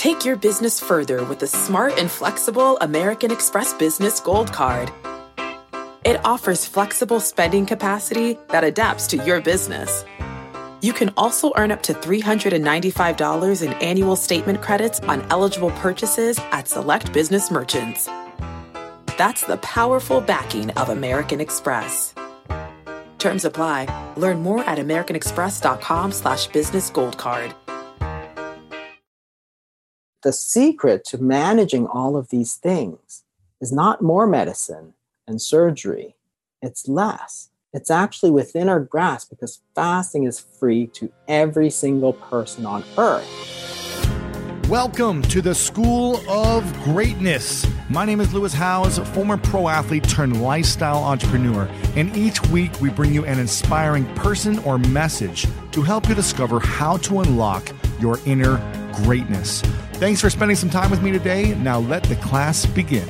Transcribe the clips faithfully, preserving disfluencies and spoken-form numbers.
Take your business further with the smart and flexible American Express Business Gold Card. It offers flexible spending capacity that adapts to your business. You can also earn up to three hundred ninety-five dollars in annual statement credits on eligible purchases at select business merchants. That's the powerful backing of American Express. Terms apply. Learn more at americanexpress.com slash business gold card. The secret to managing all of these things is not more medicine and surgery. It's less. It's actually within our grasp because fasting is free to every single person on earth. Welcome to the School of Greatness. My name is Lewis Howes, former pro athlete turned lifestyle entrepreneur. And each week we bring you an inspiring person or message to help you discover how to unlock your inner greatness. Thanks for spending some time with me today. Now let the class begin.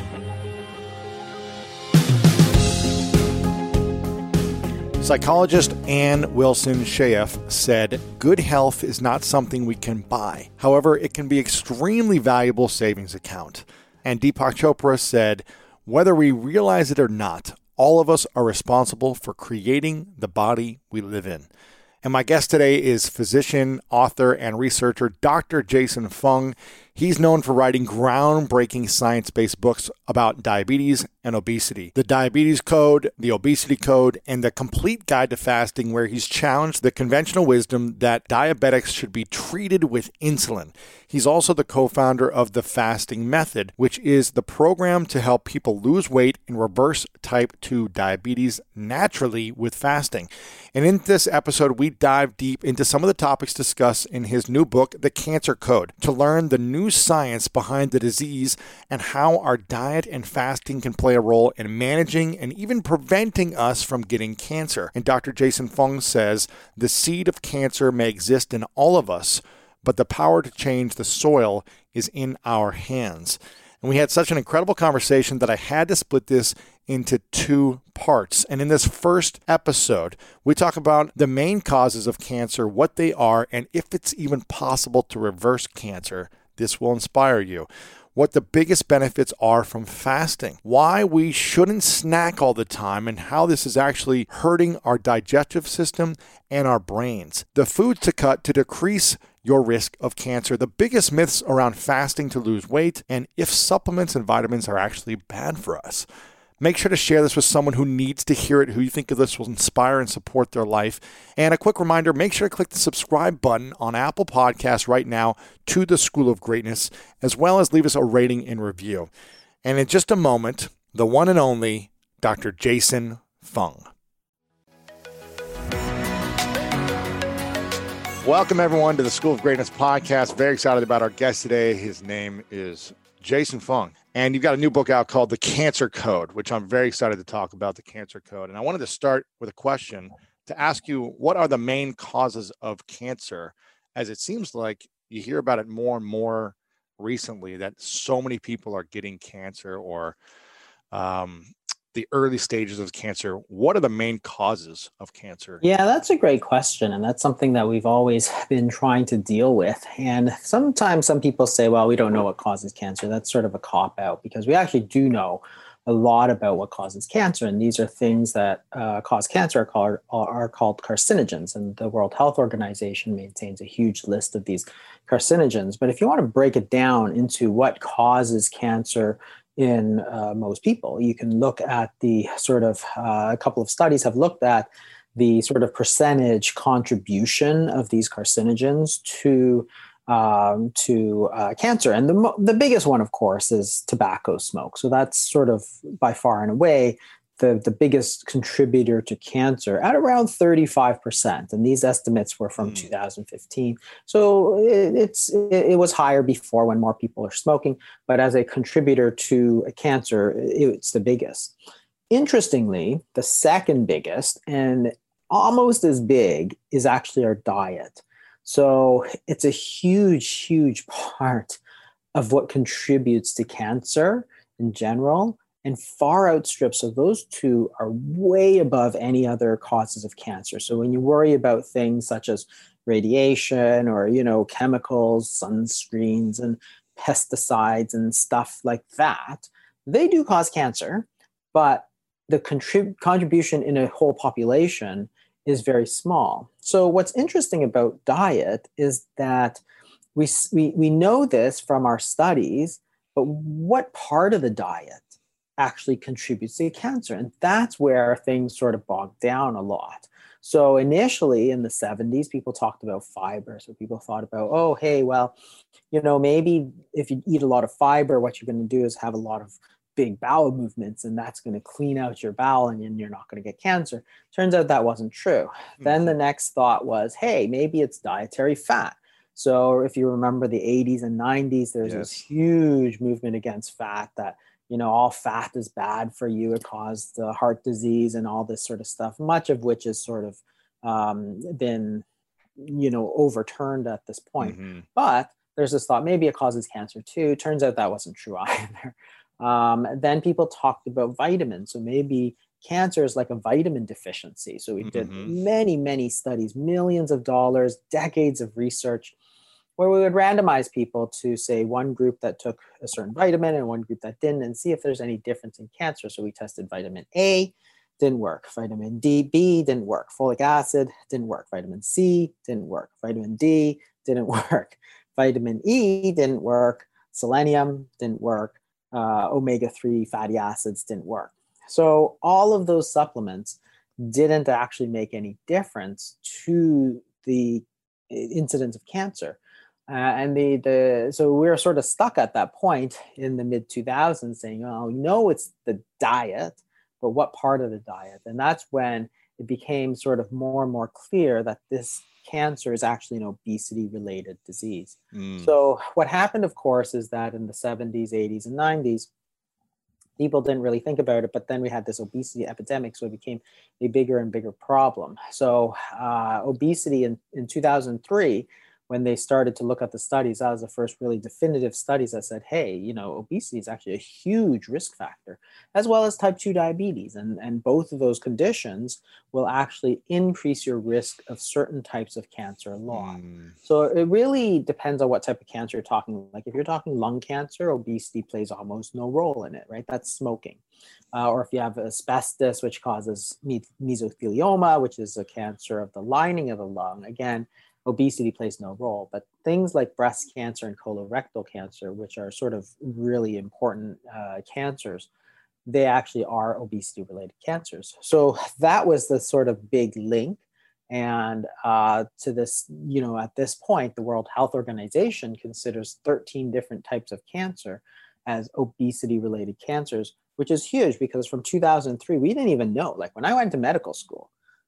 Psychologist Ann Wilson Shayef said, "Good health is not something we can buy. However, it can be extremely valuable savings account." And Deepak Chopra said, "Whether we realize it or not, all of us are responsible for creating the body we live in." And my guest today is physician, author, and researcher Doctor Jason Fung. He's known for writing groundbreaking science-based books about diabetes and obesity. The Diabetes Code, the Obesity Code, and the Complete Guide to Fasting, where he's challenged the conventional wisdom that diabetics should be treated with insulin. He's also the co-founder of the Fasting Method, which is the program to help people lose weight and reverse type two diabetes naturally with fasting. And in this episode, we dive deep into some of the topics discussed in his new book, The Cancer Code, to learn the new science behind the disease and how our diet and fasting can play a role in managing and even preventing us from getting cancer. And Doctor Jason Fung says the seed of cancer may exist in all of us, but the power to change the soil is in our hands. And we had such an incredible conversation that I had to split this into two parts. And in this first episode, we talk about the main causes of cancer, what they are, and if it's even possible to reverse cancer. This will inspire you. What the biggest benefits are from fasting, why we shouldn't snack all the time, and how this is actually hurting our digestive system and our brains. The foods to cut to decrease your risk of cancer, the biggest myths around fasting to lose weight, and if supplements and vitamins are actually bad for us. Make sure to share this with someone who needs to hear it, who you think of this will inspire and support their life. And a quick reminder, make sure to click the subscribe button on Apple Podcasts right now to the School of Greatness, as well as leave us a rating and review. And in just a moment, the one and only Doctor Jason Fung. Welcome, everyone, to the School of Greatness podcast. Very excited about our guest today. His name is Jason Fung. And you've got a new book out called The Cancer Code, which I'm very excited to talk about, The Cancer Code. And I wanted to start with a question to ask you, what are the main causes of cancer? As it seems like you hear about it more and more recently, that so many people are getting cancer or um, the early stages of cancer. What are the main causes of cancer? Yeah, that's a great question. And that's something that we've always been trying to deal with. And sometimes some people say, well, we don't know what causes cancer. That's sort of a cop-out because we actually do know a lot about what causes cancer. And these are things that uh, cause cancer are called, are called carcinogens. And the World Health Organization maintains a huge list of these carcinogens. But if you want to break it down into what causes cancer in uh, most people, you can look at the sort of, uh, a couple of studies have looked at the sort of percentage contribution of these carcinogens to um, to uh, cancer. And the, mo- the biggest one, of course, is tobacco smoke. So that's sort of by far and away the, the biggest contributor to cancer at around thirty-five percent. And these estimates were from mm. two thousand fifteen. So it, it's it, it was higher before when more people are smoking, but as a contributor to a cancer, it's the biggest. Interestingly, the second biggest and almost as big is actually our diet. So it's a huge, huge part of what contributes to cancer in general, and far outstrips. So those two are way above any other causes of cancer. So when you worry about things such as radiation or, you know, chemicals, sunscreens and pesticides and stuff like that, they do cause cancer, but the contrib- contribution in a whole population is very small. So what's interesting about diet is that we, we, we know this from our studies, but what part of the diet actually contributes to cancer? And that's where things sort of bog down a lot. So initially in the seventies, people talked about fiber. So people thought about, oh, hey, well, you know, maybe if you eat a lot of fiber, what you're going to do is have a lot of big bowel movements, and that's going to clean out your bowel and you're not going to get cancer. Turns out that wasn't true. Mm-hmm. Then the next thought was, hey, maybe it's dietary fat. So if you remember the eighties and nineties, there's yes. this huge movement against fat that, you know, all fat is bad for you. It caused uh, heart disease and all this sort of stuff, much of which has sort of um, been, you know, overturned at this point. Mm-hmm. But there's this thought, maybe it causes cancer too. Turns out that wasn't true either. Um, then people talked about vitamins. So maybe cancer is like a vitamin deficiency. So we did mm-hmm. many, many studies, millions of dollars, decades of research, where we would randomize people to, say, one group that took a certain vitamin and one group that didn't, and see if there's any difference in cancer. So we tested vitamin A, didn't work. Vitamin D, B didn't work. Folic acid didn't work. Vitamin C didn't work. Vitamin D didn't work. Vitamin E didn't work. Selenium didn't work. Uh, omega three fatty acids didn't work. So all of those supplements didn't actually make any difference to the incidence of cancer. Uh, and the, the so we were sort of stuck at that point in the mid two thousands saying, oh, we know it's the diet, but what part of the diet? And that's when it became sort of more and more clear that this cancer is actually an obesity-related disease. Mm. So what happened, of course, is that in the seventies, eighties, and nineties, people didn't really think about it, but then we had this obesity epidemic, so it became a bigger and bigger problem. So uh, obesity in, in two thousand three, when they started to look at the studies, that was the first really definitive studies that said, hey, you know, obesity is actually a huge risk factor, as well as type two diabetes. And, and both of those conditions will actually increase your risk of certain types of cancer a lot. Mm. So it really depends on what type of cancer you're talking. Like if you're talking lung cancer, obesity plays almost no role in it, right? That's smoking. Uh, or if you have asbestos, which causes mesothelioma, which is a cancer of the lining of the lung, again, obesity plays no role. But things like breast cancer and colorectal cancer, which are sort of really important uh, cancers, they actually are obesity-related cancers. So that was the sort of big link. And uh, to this, you know, at this point, the World Health Organization considers thirteen different types of cancer as obesity-related cancers, which is huge because from two thousand three, we didn't even know. Like when I went to medical school,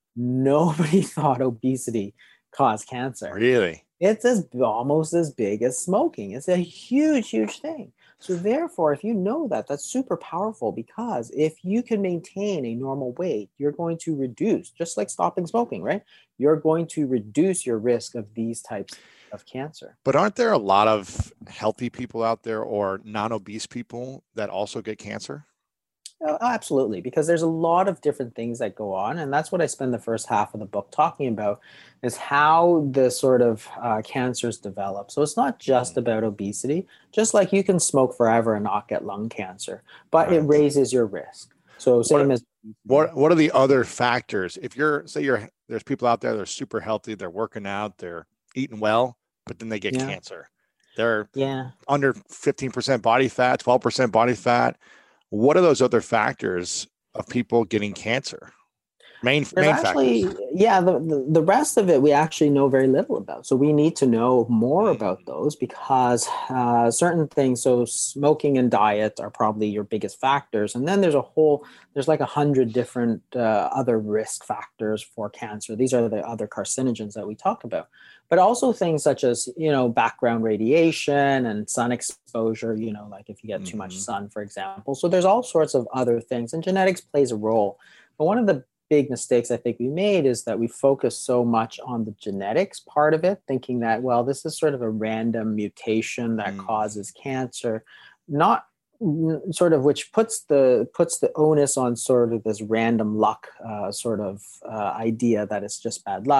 nobody thought obesity cause cancer. Really? It's as almost as big as smoking. It's a huge, huge thing. So therefore, if you know that, that's super powerful, because if you can maintain a normal weight, you're going to reduce, just like stopping smoking, right? You're going to reduce your risk of these types of cancer. But aren't there a lot of healthy people out there or non-obese people that also get cancer? Oh, absolutely, because there's a lot of different things that go on. And that's what I spend the first half of the book talking about, is how the sort of uh, cancers develop. So it's not just about obesity, just like you can smoke forever and not get lung cancer, but right. It raises your risk. So same what, as what what are the other factors? If you're, say you're, there's people out there that are super healthy, they're working out, they're eating well, but then they get yeah. cancer. They're yeah. under fifteen percent body fat, twelve percent body fat. What are those other factors of people getting cancer? Main, main actually, factors. Yeah, the, the, the rest of it we actually know very little about. So we need to know more about those, because uh, certain things, so smoking and diet are probably your biggest factors. And then there's a whole, there's like a hundred different uh, other risk factors for cancer. These are the other carcinogens that we talk about. But also things such as, you know, background radiation and sun exposure, you know, like if you get mm-hmm. too much sun, for example. So there's all sorts of other things, and genetics plays a role. But one of the big mistakes I think we made is that we focus so much on the genetics part of it, thinking that, well, this is sort of a random mutation that mm. causes cancer, not sort of, which puts the puts the onus on sort of this random luck uh, sort of uh, idea that it's just bad luck.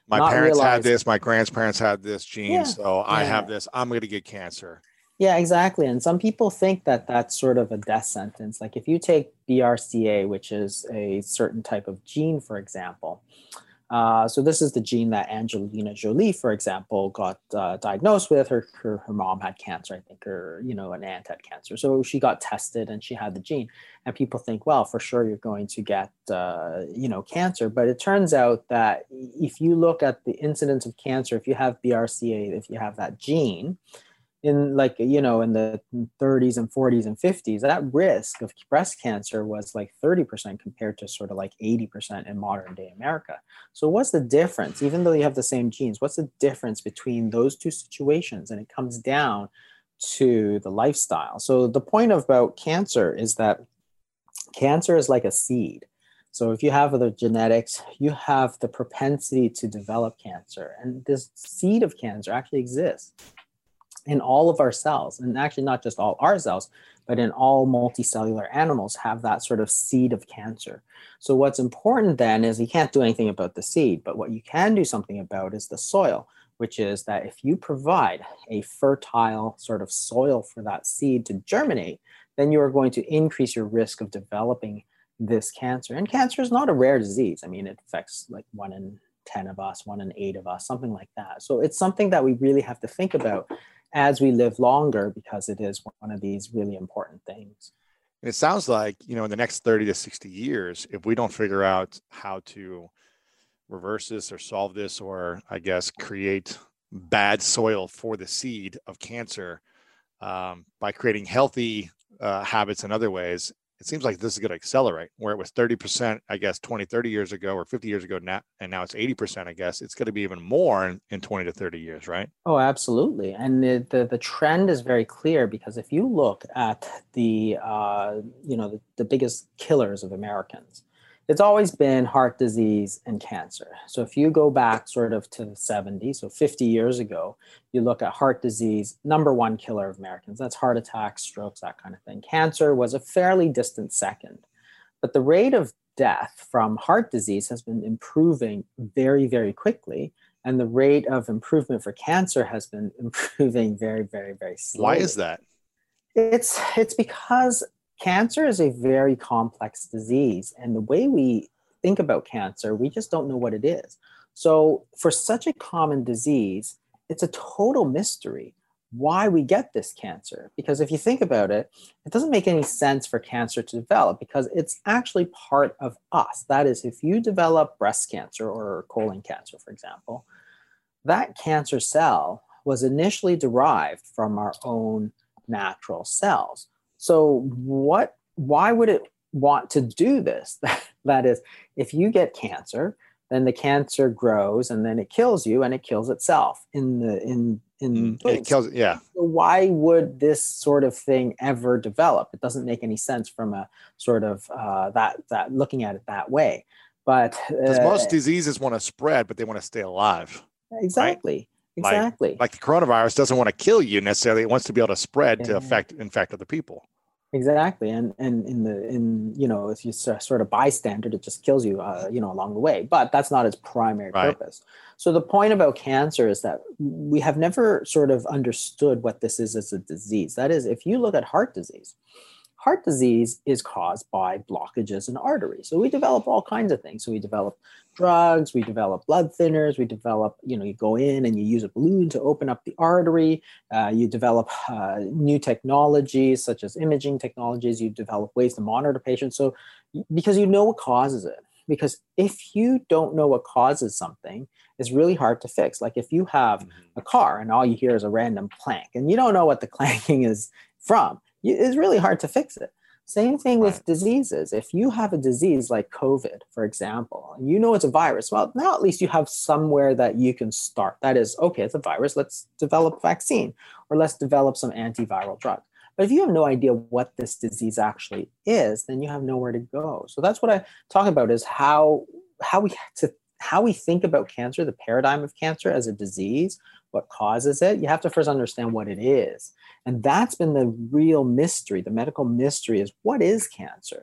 My not parents had realizing, this, my grandparents had this gene, yeah, so I yeah, have this. I'm going to get cancer. yeah, exactly. And some people think that that's sort of a death sentence. Like if you take B R C A, which is a certain type of gene, for example. Uh, so this is the gene that Angelina Jolie, for example, got uh, diagnosed with. Her, her her mom had cancer, I think, or you know, an aunt had cancer. So she got tested, and she had the gene. And people think, well, for sure you're going to get uh, you know, cancer. But it turns out that if you look at the incidence of cancer, if you have B R C A, if you have that gene, in like, you know, in the thirties and forties and fifties, that risk of breast cancer was like thirty percent compared to sort of like eighty percent in modern day America. So what's the difference? Even though you have the same genes, what's the difference between those two situations? And it comes down to the lifestyle. So the point about cancer is that cancer is like a seed. So if you have the genetics, you have the propensity to develop cancer. And this seed of cancer actually exists in all of our cells, and actually not just all our cells, but in all multicellular animals have that sort of seed of cancer. So what's important then is you can't do anything about the seed, but what you can do something about is the soil, which is that if you provide a fertile sort of soil for that seed to germinate, then you are going to increase your risk of developing this cancer. And cancer is not a rare disease. I mean, it affects like one in ten of us, one in eight of us, something like that. So it's something that we really have to think about as we live longer, because it is one of these really important things. And it sounds like, you know, in the next thirty to sixty years, if we don't figure out how to reverse this or solve this, or I guess create bad soil for the seed of cancer um, by creating healthy uh, habits in other ways, it seems like this is going to accelerate. Where it was thirty percent, I guess, twenty, thirty years ago or fifty years ago now, and now it's eighty percent, I guess, it's going to be even more in, in twenty to thirty years, right? Oh, absolutely. And the, the, the trend is very clear, because if you look at the, uh, you know, the, the biggest killers of Americans, it's always been heart disease and cancer. So if you go back sort of to the seventies, so fifty years ago, you look at heart disease, number one killer of Americans. That's heart attacks, strokes, that kind of thing. Cancer was a fairly distant second. But the rate of death from heart disease has been improving very, very quickly. And the rate of improvement for cancer has been improving very, very, very slowly. Why is that? It's, it's because cancer is a very complex disease. And the way we think about cancer, we just don't know what it is. So for such a common disease, it's a total mystery why we get this cancer. Because if you think about it, it doesn't make any sense for cancer to develop, because it's actually part of us. That is, if you develop breast cancer or colon cancer, for example, that cancer cell was initially derived from our own natural cells. So what, why would it want to do this? That is, if you get cancer, then the cancer grows and then it kills you, and it kills itself in the, in, in, mm, it kills, yeah. So why would this sort of thing ever develop? It doesn't make any sense from a sort of uh, that, that looking at it that way. But because uh, most diseases want to spread, but they want to stay alive. Exactly. Right? Exactly. Like, like the coronavirus doesn't want to kill you necessarily. It wants to be able to spread Yeah. to affect, infect other people. Exactly. And, and in the, in, you know, if you sort of bystander, it just kills you, uh, you know, along the way, but that's not its primary Right. purpose. So the point about cancer is that we have never sort of understood what this is as a disease. That is, if you look at heart disease, heart disease is caused by blockages in arteries. So we develop all kinds of things. So we develop drugs, we develop blood thinners, we develop, you know, you go in and you use a balloon to open up the artery. Uh, you develop uh, new technologies such as imaging technologies. You develop ways to monitor patients. So because you know what causes it. Because if you don't know what causes something, it's really hard to fix. Like if you have Mhm. a car and all you hear is a random clank and you don't know what the clanking is from, it's really hard to fix it. Same thing with Right. diseases. If you have a disease like COVID, for example, and you know it's a virus, well, now at least you have somewhere that you can start. That is, okay, it's a virus, let's develop a vaccine, or let's develop some antiviral drug. But if you have no idea what this disease actually is, then you have nowhere to go. So that's what I talk about, is how how we to how we think about cancer, the paradigm of cancer as a disease, what causes it. You have to first understand what it is. And that's been the real mystery. The medical mystery is, what is cancer?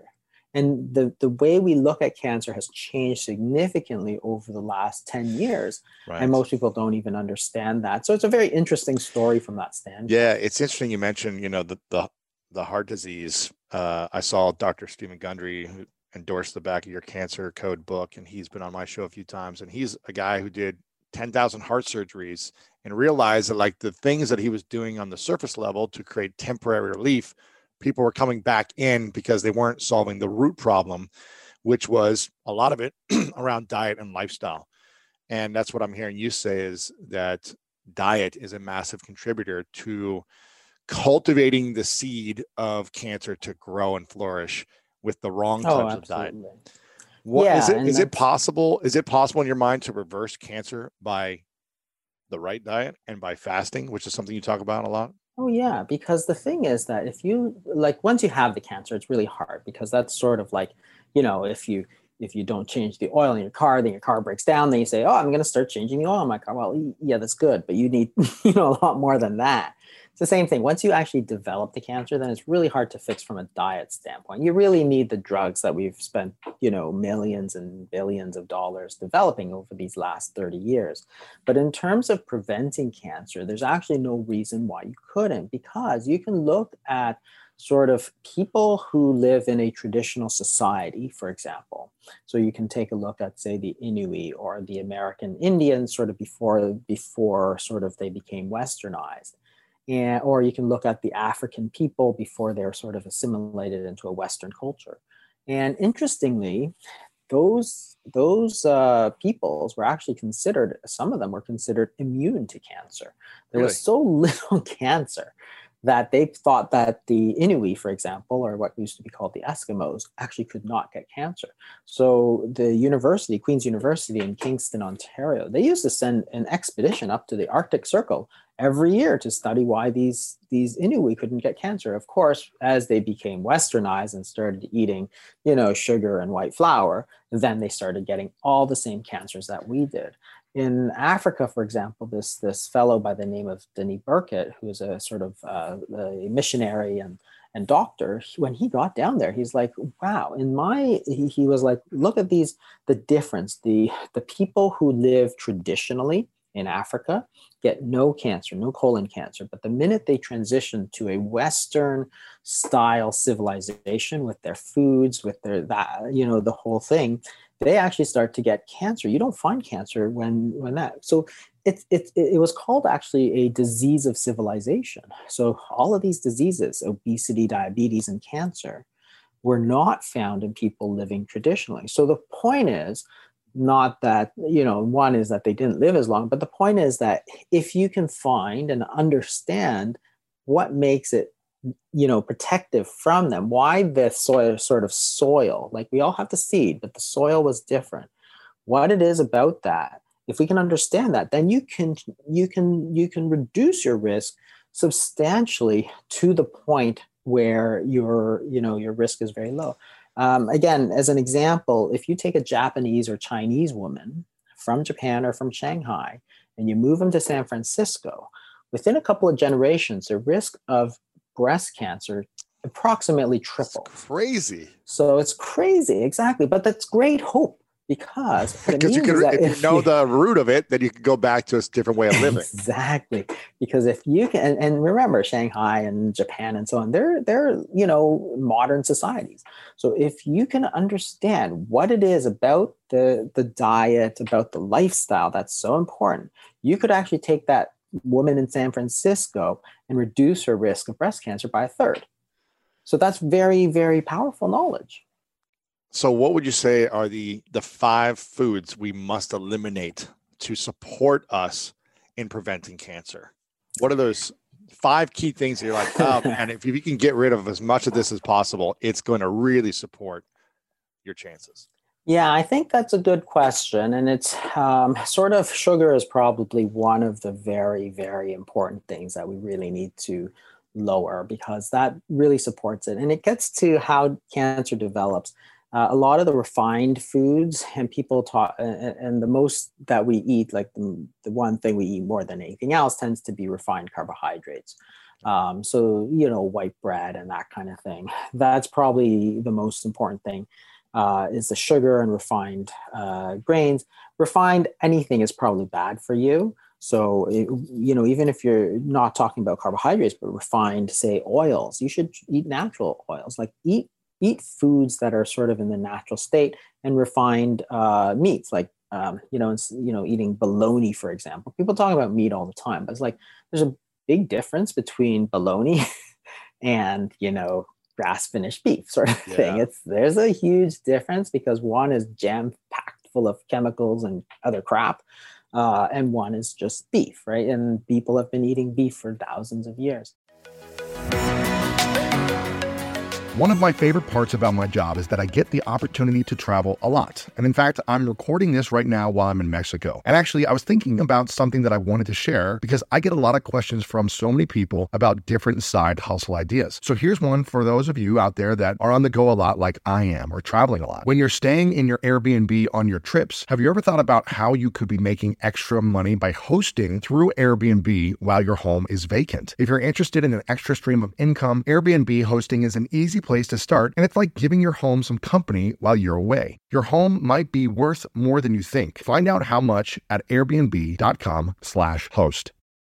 And the, the way we look at cancer has changed significantly over the last ten years. Right. And most people don't even understand that. So it's a very interesting story from that standpoint. Yeah, it's interesting you mentioned, you know, the the, the heart disease. Uh, I saw Doctor Stephen Gundry, who endorsed the back of your cancer code book, and he's been on my show a few times. And he's a guy who did ten thousand heart surgeries and realized that like the things that he was doing on the surface level to create temporary relief, people were coming back in because they weren't solving the root problem, which was a lot of it around diet and lifestyle. And that's what I'm hearing you say, is that diet is a massive contributor to cultivating the seed of cancer to grow and flourish with the wrong types oh, of diet. What yeah, is it? Is it possible? Is it possible in your mind to reverse cancer by the right diet and by fasting, which is something you talk about a lot? Oh, yeah, because the thing is that if you like, once you have the cancer, it's really hard, because that's sort of like, you know, if you if you don't change the oil in your car, then your car breaks down. Then you say, oh, I'm going to start changing the oil in my car. Well, yeah, that's good, but you need, you know, a lot more than that. It's the same thing. Once you actually develop the cancer, then it's really hard to fix from a diet standpoint. You really need the drugs that we've spent, you know, millions and billions of dollars developing over these last thirty years. But in terms of preventing cancer, there's actually no reason why you couldn't, because you can look at sort of people who live in a traditional society, for example. So you can take a look at, say, the Inuit or the American Indians sort of before, before sort of they became westernized. And, or you can look at the African people before they're sort of assimilated into a Western culture. And interestingly, those, those uh, peoples were actually considered, some of them were considered immune to cancer. There really? was so little cancer that they thought that the Inuit, for example, or what used to be called the Eskimos, actually could not get cancer. So the university, Queen's University in Kingston, Ontario, they used to send an expedition up to the Arctic Circle every year to study why these, these Inuit couldn't get cancer. Of course, as they became westernized and started eating, you know, sugar and white flour, then they started getting all the same cancers that we did. In Africa, for example, this, this fellow by the name of Denis Burkitt, who is a sort of uh, a missionary and, and doctor, when he got down there, he's like, wow, in my, he, he was like, look at these, the difference, the, the people who live traditionally in Africa get no cancer, no colon cancer. But the minute they transition to a Western style civilization with their foods, with their, that, you know, the whole thing, they actually start to get cancer. You don't find cancer when, when that, so it, it, it was called actually a disease of civilization. So all of these diseases, obesity, diabetes, and cancer, were not found in people living traditionally. So the point is, not that, you know, one is that they didn't live as long, but the point is that if you can find and understand what makes it, you know, protective from them, why the soil, sort of soil, like we all have the seed, but the soil was different, what it is about that, if we can understand that, then you can, you can, you can reduce your risk substantially to the point where your, you know, your risk is very low. Um, again, as an example, if you take a Japanese or Chinese woman from Japan or from Shanghai and you move them to San Francisco, within a couple of generations, the risk of breast cancer approximately triples. That's crazy. So it's crazy, exactly. But that's great hope, because because you can, if you know you, the root of it, then you can go back to a different way of living. Exactly. Because if you can, and, and remember, Shanghai and Japan and so on, they're, they're, you know, modern societies. So if you can understand what it is about the, the diet, about the lifestyle, that's so important, you could actually take that woman in San Francisco and reduce her risk of breast cancer by a third. So that's very, very powerful knowledge. So what would you say are the, the five foods we must eliminate to support us in preventing cancer? What are those five key things that you're like, oh, and if you can get rid of as much of this as possible, it's going to really support your chances? Yeah, I think that's a good question. And it's um, sort of, sugar is probably one of the very, very important things that we really need to lower, because that really supports it. And it gets to how cancer develops. Uh, a lot of the refined foods, and people talk, and, and the most that we eat, like the, the one thing we eat more than anything else, tends to be refined carbohydrates. Um, so, you know, white bread and that kind of thing. That's probably the most important thing, uh, is the sugar and refined uh, grains. Refined anything is probably bad for you. So, it, you know, even if you're not talking about carbohydrates, but refined, say, oils, you should eat natural oils. Like eat eat foods that are sort of in the natural state, and refined uh, meats, like um, you know, it's, you know, eating bologna, for example. People talk about meat all the time, but it's like there's a big difference between bologna and, you know, grass finished beef sort of thing. Yeah. It's there's a huge difference because one is jam packed full of chemicals and other crap. Uh, and one is just beef, right? And people have been eating beef for thousands of years. One of my favorite parts about my job is that I get the opportunity to travel a lot. And in fact, I'm recording this right now while I'm in Mexico. And actually, I was thinking about something that I wanted to share because I get a lot of questions from so many people about different side hustle ideas. So here's one for those of you out there that are on the go a lot like I am, or traveling a lot. When you're staying in your Airbnb on your trips, have you ever thought about how you could be making extra money by hosting through Airbnb while your home is vacant? If you're interested in an extra stream of income, Airbnb hosting is an easy place to start, and it's like giving your home some company while you're away. Your home might be worth more than you think. Find out how much at airbnb.com slash host.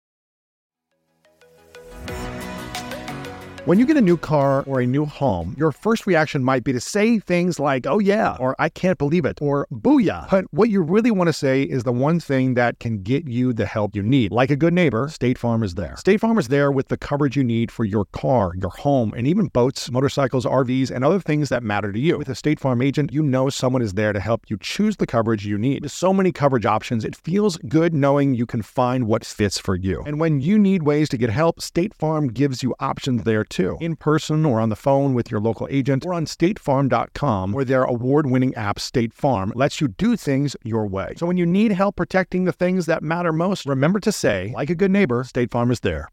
When you get a new car or a new home, your first reaction might be to say things like, oh yeah, or I can't believe it, or booyah. But what you really want to say is the one thing that can get you the help you need. Like a good neighbor, State Farm is there. State Farm is there with the coverage you need for your car, your home, and even boats, motorcycles, R Vs, and other things that matter to you. With a State Farm agent, you know someone is there to help you choose the coverage you need. With so many coverage options, it feels good knowing you can find what fits for you. And when you need ways to get help, State Farm gives you options there too. In person or on the phone with your local agent or on state farm dot com, where their award-winning app State Farm lets you do things your way. So when you need help protecting the things that matter most, remember to say, like a good neighbor, State Farm is there.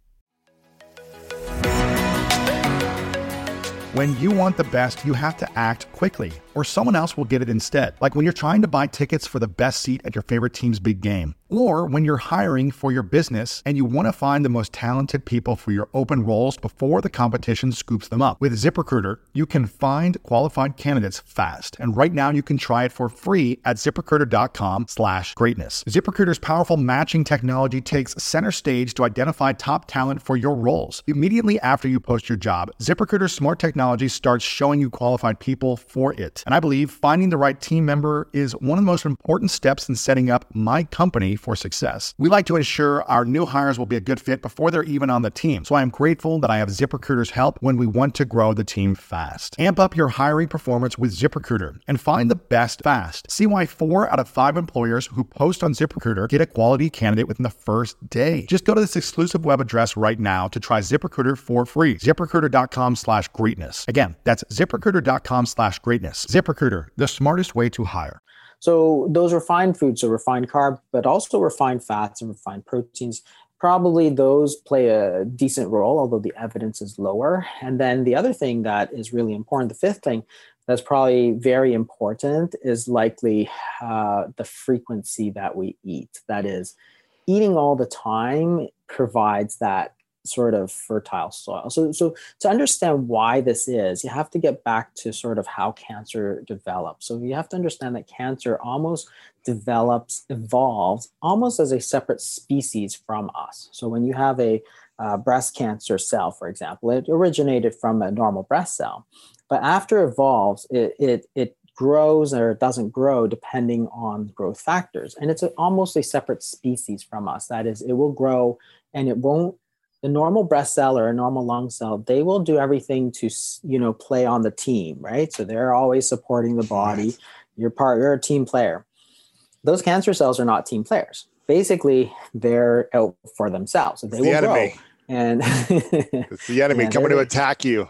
When you want the best, you have to act quickly, or someone else will get it instead. Like when you're trying to buy tickets for the best seat at your favorite team's big game. Or when you're hiring for your business and you want to find the most talented people for your open roles before the competition scoops them up. With ZipRecruiter, you can find qualified candidates fast. And right now you can try it for free at ZipRecruiter.com slash greatness. ZipRecruiter's powerful matching technology takes center stage to identify top talent for your roles. Immediately after you post your job, ZipRecruiter's smart technology starts showing you qualified people for it. And I believe finding the right team member is one of the most important steps in setting up my company for success. We like to ensure our new hires will be a good fit before they're even on the team. So I am grateful that I have ZipRecruiter's help when we want to grow the team fast. Amp up your hiring performance with ZipRecruiter and find the best fast. See why four out of five employers who post on ZipRecruiter get a quality candidate within the first day. Just go to this exclusive web address right now to try ZipRecruiter for free. ZipRecruiter.com slash greatness. Again, that's ZipRecruiter.com slash greatness. ZipRecruiter, the smartest way to hire. So those refined foods, so refined carb, but also refined fats and refined proteins, probably those play a decent role, although the evidence is lower. And then the other thing that is really important, the fifth thing that's probably very important, is likely uh, the frequency that we eat. That is, eating all the time provides that sort of fertile soil. So, so to understand why this is, you have to get back to sort of how cancer develops. So you have to understand that cancer almost develops, evolves almost as a separate species from us. So when you have a uh, breast cancer cell, for example, it originated from a normal breast cell, but after it evolves, it it it grows or it doesn't grow depending on growth factors, and it's a, almost a separate species from us. That is, it will grow and it won't. The normal breast cell or a normal lung cell, they will do everything to, you know, play on the team, right? So they're always supporting the body. You're part, you're a team player. Those cancer cells are not team players. Basically, they're out for themselves. So they it's will the enemy. Grow. And it's the enemy yeah, coming to attack you.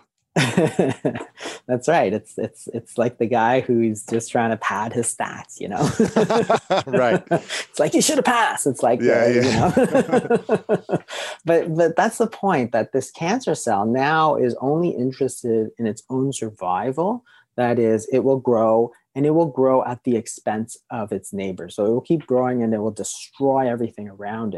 That's right. It's it's it's like the guy who's just trying to pad his stats, you know. Right. It's like you should have passed. It's like yeah, uh, yeah. You know. but but that's the point, that this cancer cell now is only interested in its own survival. That is, it will grow, and it will grow at the expense of its neighbors. So it will keep growing and it will destroy everything around it.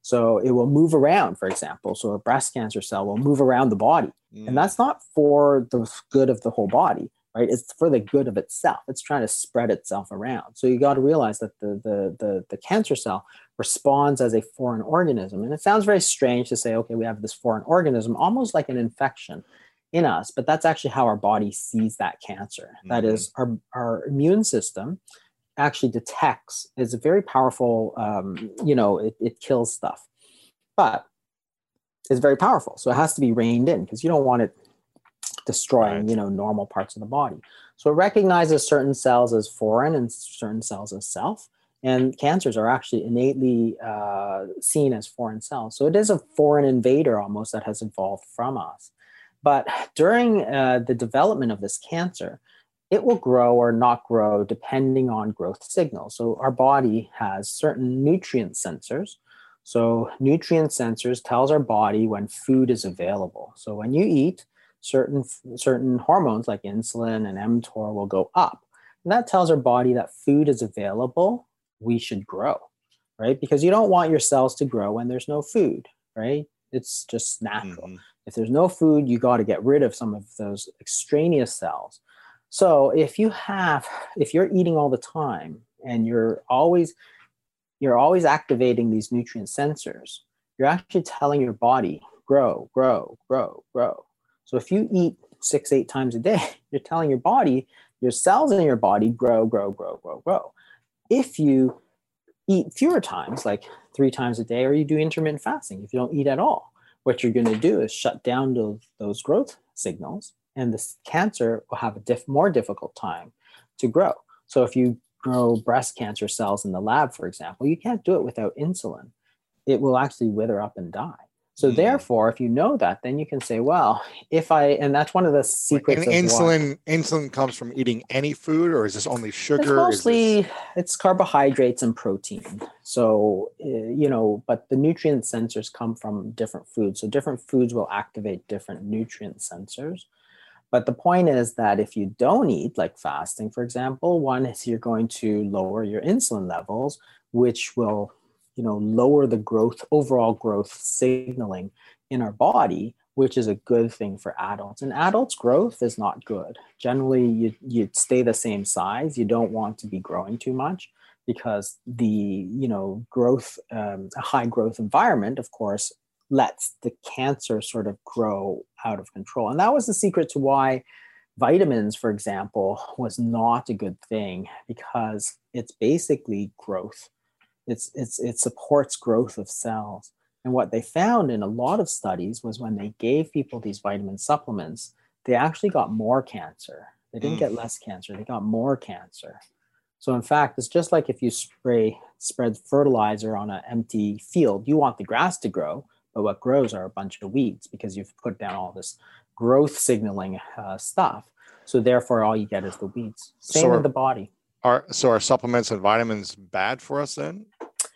So it will move around, for example. So a breast cancer cell will move around the body. Mm. And that's not for the good of the whole body, right? It's for the good of itself. It's trying to spread itself around. So you got to realize that the, the, the, the cancer cell responds as a foreign organism. And it sounds very strange to say, okay, we have this foreign organism, almost like an infection in us, but that's actually how our body sees that cancer. Mm-hmm. That is, our, our immune system actually detects, is a very powerful, um, you know, it, it kills stuff, but it's very powerful. So it has to be reined in because you don't want it destroying, right. you know, normal parts of the body. So it recognizes certain cells as foreign and certain cells as self. And cancers are actually innately uh, seen as foreign cells. So it is a foreign invader almost that has evolved from us. But during uh, the development of this cancer, it will grow or not grow depending on growth signals. So our body has certain nutrient sensors. So nutrient sensors tells our body when food is available. So when you eat, certain certain hormones like insulin and mTOR will go up. And that tells our body that food is available, we should grow, right? Because you don't want your cells to grow when there's no food, right? It's just natural. Mm-hmm. If there's no food, you got to get rid of some of those extraneous cells. So if you have, if you're eating all the time and you're always, you're always activating these nutrient sensors, you're actually telling your body, grow, grow, grow, grow. So if you eat six, eight times a day, you're telling your body, your cells in your body, grow, grow, grow, grow, grow. If you eat fewer times, like three times a day, or you do intermittent fasting, if you don't eat at all, what you're going to do is shut down those, those growth signals, and this cancer will have a diff, more difficult time to grow. So if you grow breast cancer cells in the lab, for example, you can't do it without insulin. It will actually wither up and die. So mm. therefore, if you know that, then you can say, well, if I, and that's one of the secrets and of insulin, why. insulin comes from eating any food, or is this only sugar? It's mostly, this... it's carbohydrates and protein. So, uh, you know, but the nutrient sensors come from different foods. So different foods will activate different nutrient sensors. But the point is that if you don't eat, like fasting, for example, one is you're going to lower your insulin levels, which will, you know, lower the growth, overall growth signaling in our body, which is a good thing for adults. And adults' growth is not good. Generally, you, you stay the same size. You don't want to be growing too much because the, you know, growth, um, a high growth environment, of course, lets the cancer sort of grow out of control. And that was the secret to why vitamins, for example, was not a good thing, because it's basically growth. It's, it's, it supports growth of cells. And what they found in a lot of studies was when they gave people these vitamin supplements, they actually got more cancer. They didn't mm. get less cancer, they got more cancer. So in fact, it's just like if you spray, spread fertilizer on an empty field, you want the grass to grow, but what grows are a bunch of weeds because you've put down all this growth signaling uh, stuff. So therefore, all you get is the weeds. Same so are, in the body. Are, so are supplements and vitamins bad for us then?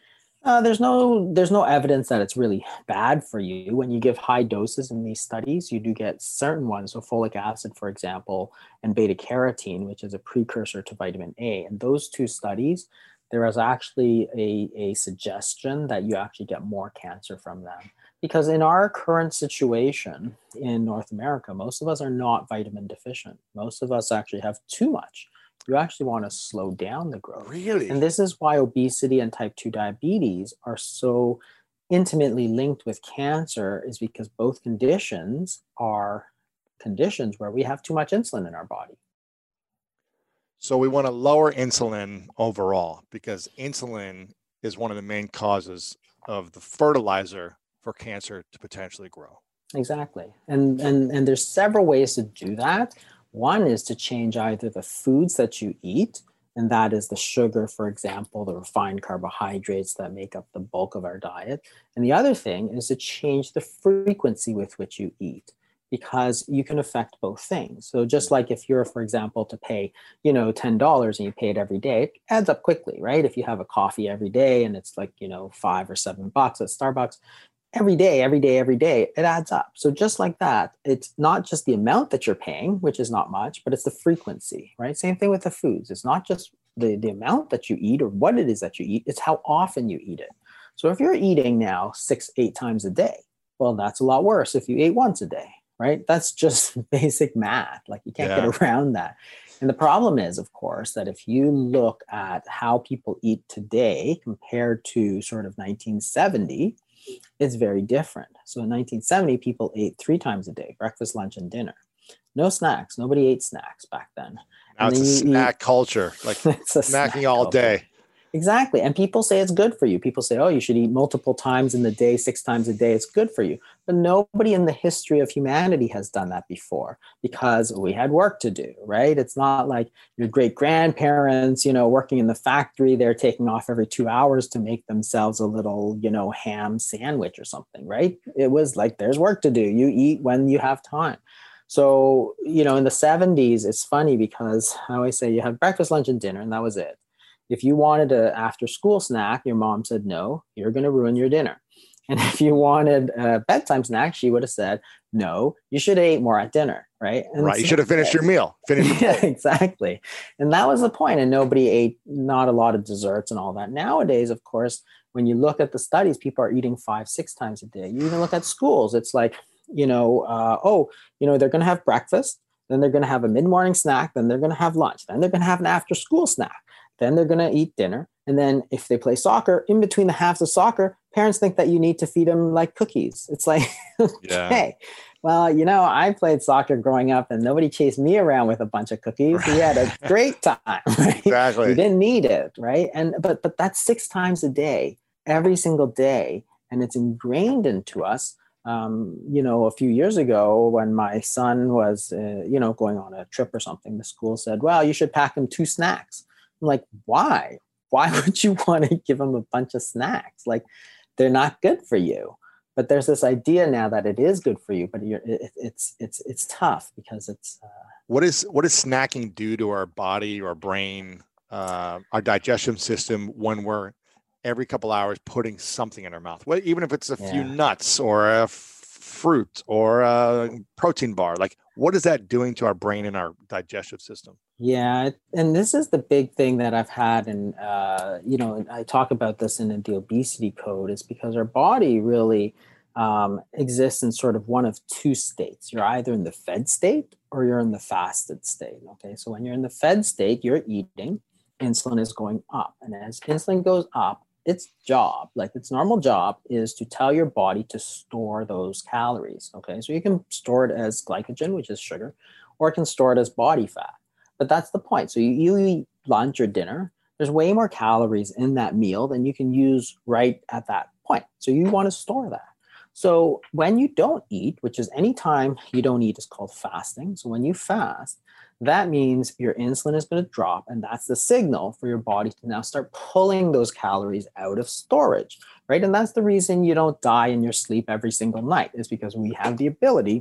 Uh, there's no there's no evidence that it's really bad for you. When you give high doses in these studies, you do get certain ones. So folic acid, for example, and beta carotene, which is a precursor to vitamin A. And those two studies, there is actually a, a suggestion that you actually get more cancer from them. Because in our current situation in North America, most of us are not vitamin deficient. Most of us actually have too much. You actually want to slow down the growth. Really? And this is why obesity and type two diabetes are so intimately linked with cancer, is because both conditions are conditions where we have too much insulin in our body. So we want to lower insulin overall, because insulin is one of the main causes of the fertilizer for cancer to potentially grow. Exactly. And, and, and there's several ways to do that. One is to change either the foods that you eat, and that is the sugar, for example, the refined carbohydrates that make up the bulk of our diet. And the other thing is to change the frequency with which you eat, because you can affect both things. So just like if you're, for example, to pay, you know, ten dollars and you pay it every day, it adds up quickly, right? If you have a coffee every day and it's like, you know, five or seven bucks at Starbucks, every day, every day, every day, it adds up. So just like that, it's not just the amount that you're paying, which is not much, but it's the frequency, right? Same thing with the foods. It's not just the, the amount that you eat or what it is that you eat, it's how often you eat it. So if you're eating now six, eight times a day, well, that's a lot worse if you ate once a day, right? That's just basic math. Like you can't Yeah. get around that. And the problem is, of course, that if you look at how people eat today compared to sort of nineteen seventy, it's very different. So in nineteen seventy, people ate three times a day, breakfast, lunch, and dinner. No snacks. Nobody ate snacks back then. Now And it's a then you snack eat- culture, like It's a snacking snack all culture. day. Exactly. And people say it's good for you. People say, oh, you should eat multiple times in the day, six times a day. It's good for you. But nobody in the history of humanity has done that before because we had work to do, right? It's not like your great grandparents, you know, working in the factory, they're taking off every two hours to make themselves a little, you know, ham sandwich or something, right? It was like, there's work to do. You eat when you have time. So, you know, in the seventies, it's funny because I always say you have breakfast, lunch, and dinner, and that was it. If you wanted a after school snack, your mom said, no, you're going to ruin your dinner. And if you wanted a bedtime snack, she would have said, no, you should have ate more at dinner, right? And Right. You so- should have finished your meal. Finish your yeah, plate. exactly. And that was the point. And nobody ate not a lot of desserts and all that. Nowadays, of course, when you look at the studies, people are eating five, six times a day. You even look at schools. It's like, you know, uh, oh, you know, they're going to have breakfast, then they're going to have a mid-morning snack, then they're going to have lunch, then they're going to have an after-school snack. Then they're going to eat dinner. And then if they play soccer, in between the halves of soccer, parents think that you need to feed them like cookies. It's like, Yeah. okay, well, you know, I played soccer growing up and nobody chased me around with a bunch of cookies. We had a great time, right? Exactly. You didn't need it, right? And but but that's six times a day, every single day. And it's ingrained into us. Um, you know, a few years ago when my son was, uh, you know, going on a trip or something, the school said, well, you should pack him two snacks. I'm like, why? Why would you want to give them a bunch of snacks? Like, they're not good for you. But there's this idea now that it is good for you, but you're, it, it's it's it's tough because it's. Uh, What is what does snacking do to our body, our brain, uh, our digestion system when we're every couple hours putting something in our mouth? Well, even if it's a few Yeah. nuts or a f- fruit or a protein bar, like what is that doing to our brain and our digestive system? Yeah, and this is the big thing that I've had, and uh, you know, I talk about this in the obesity code, is because our body really um, exists in sort of one of two states. You're either in the fed state or you're in the fasted state. Okay, so when you're in the fed state, you're eating, insulin is going up, and as insulin goes up, its job, like its normal job, is to tell your body to store those calories. Okay, so you can store it as glycogen, which is sugar, or it can store it as body fat. But that's the point. So you, you eat lunch or dinner, there's way more calories in that meal than you can use right at that point. So you want to store that. So when you don't eat, which is any time you don't eat is called fasting. So when you fast, that means your insulin is going to drop, and that's the signal for your body to now start pulling those calories out of storage, right? And that's the reason you don't die in your sleep every single night, is because we have the ability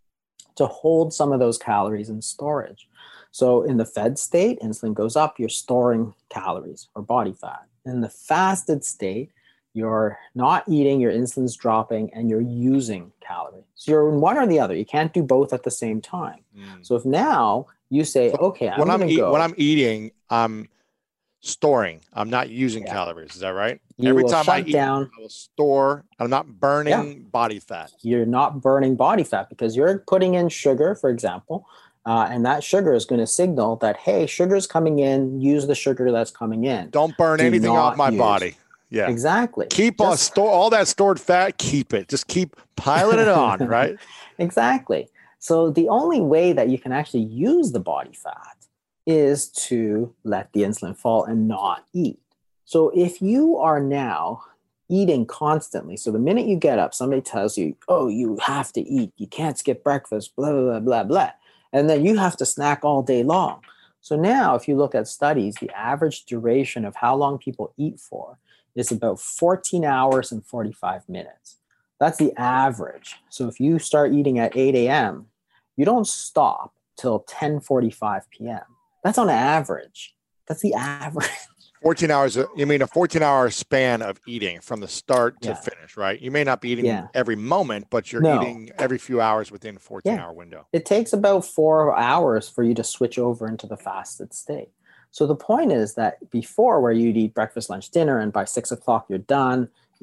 to hold some of those calories in storage. So in the fed state, insulin goes up, you're storing calories or body fat. In the fasted state, you're not eating, your insulin's dropping, and you're using calories. So you're in one or the other. You can't do both at the same time. Mm. So if now you say, So okay, I'm when I'm going to eat, go. when I'm eating, I'm storing. I'm not using Yeah. calories. Is that right? You Every will time I shut eat, down. I will store. I'm not burning body fat. You're not burning body fat because you're putting in sugar, for example, uh, and that sugar is going to signal that, hey, sugar's coming in, use the sugar that's coming in. Don't burn Do anything off not my use. body. Yeah. Exactly. Keep all Just- store all that stored fat. Keep it. Just keep piling it on. Right. Exactly. So the only way that you can actually use the body fat is to let the insulin fall and not eat. So if you are now eating constantly, so the minute you get up, somebody tells you, oh, you have to eat, you can't skip breakfast, blah, blah, blah, blah, blah. And then you have to snack all day long. So now if you look at studies, the average duration of how long people eat for is about fourteen hours and forty-five minutes. That's the average. So if you start eating at eight a.m., you don't stop till ten forty-five p.m. That's on average. That's the average. fourteen hours. You mean a fourteen hour span of eating from the start to Yeah. finish, right? You may not be eating Yeah. every moment, but you're No. eating every few hours within a fourteen Yeah. hour window. It takes about four hours for you to switch over into the fasted state. So the point is that before, where you'd eat breakfast, lunch, dinner, and by six o'clock you're done,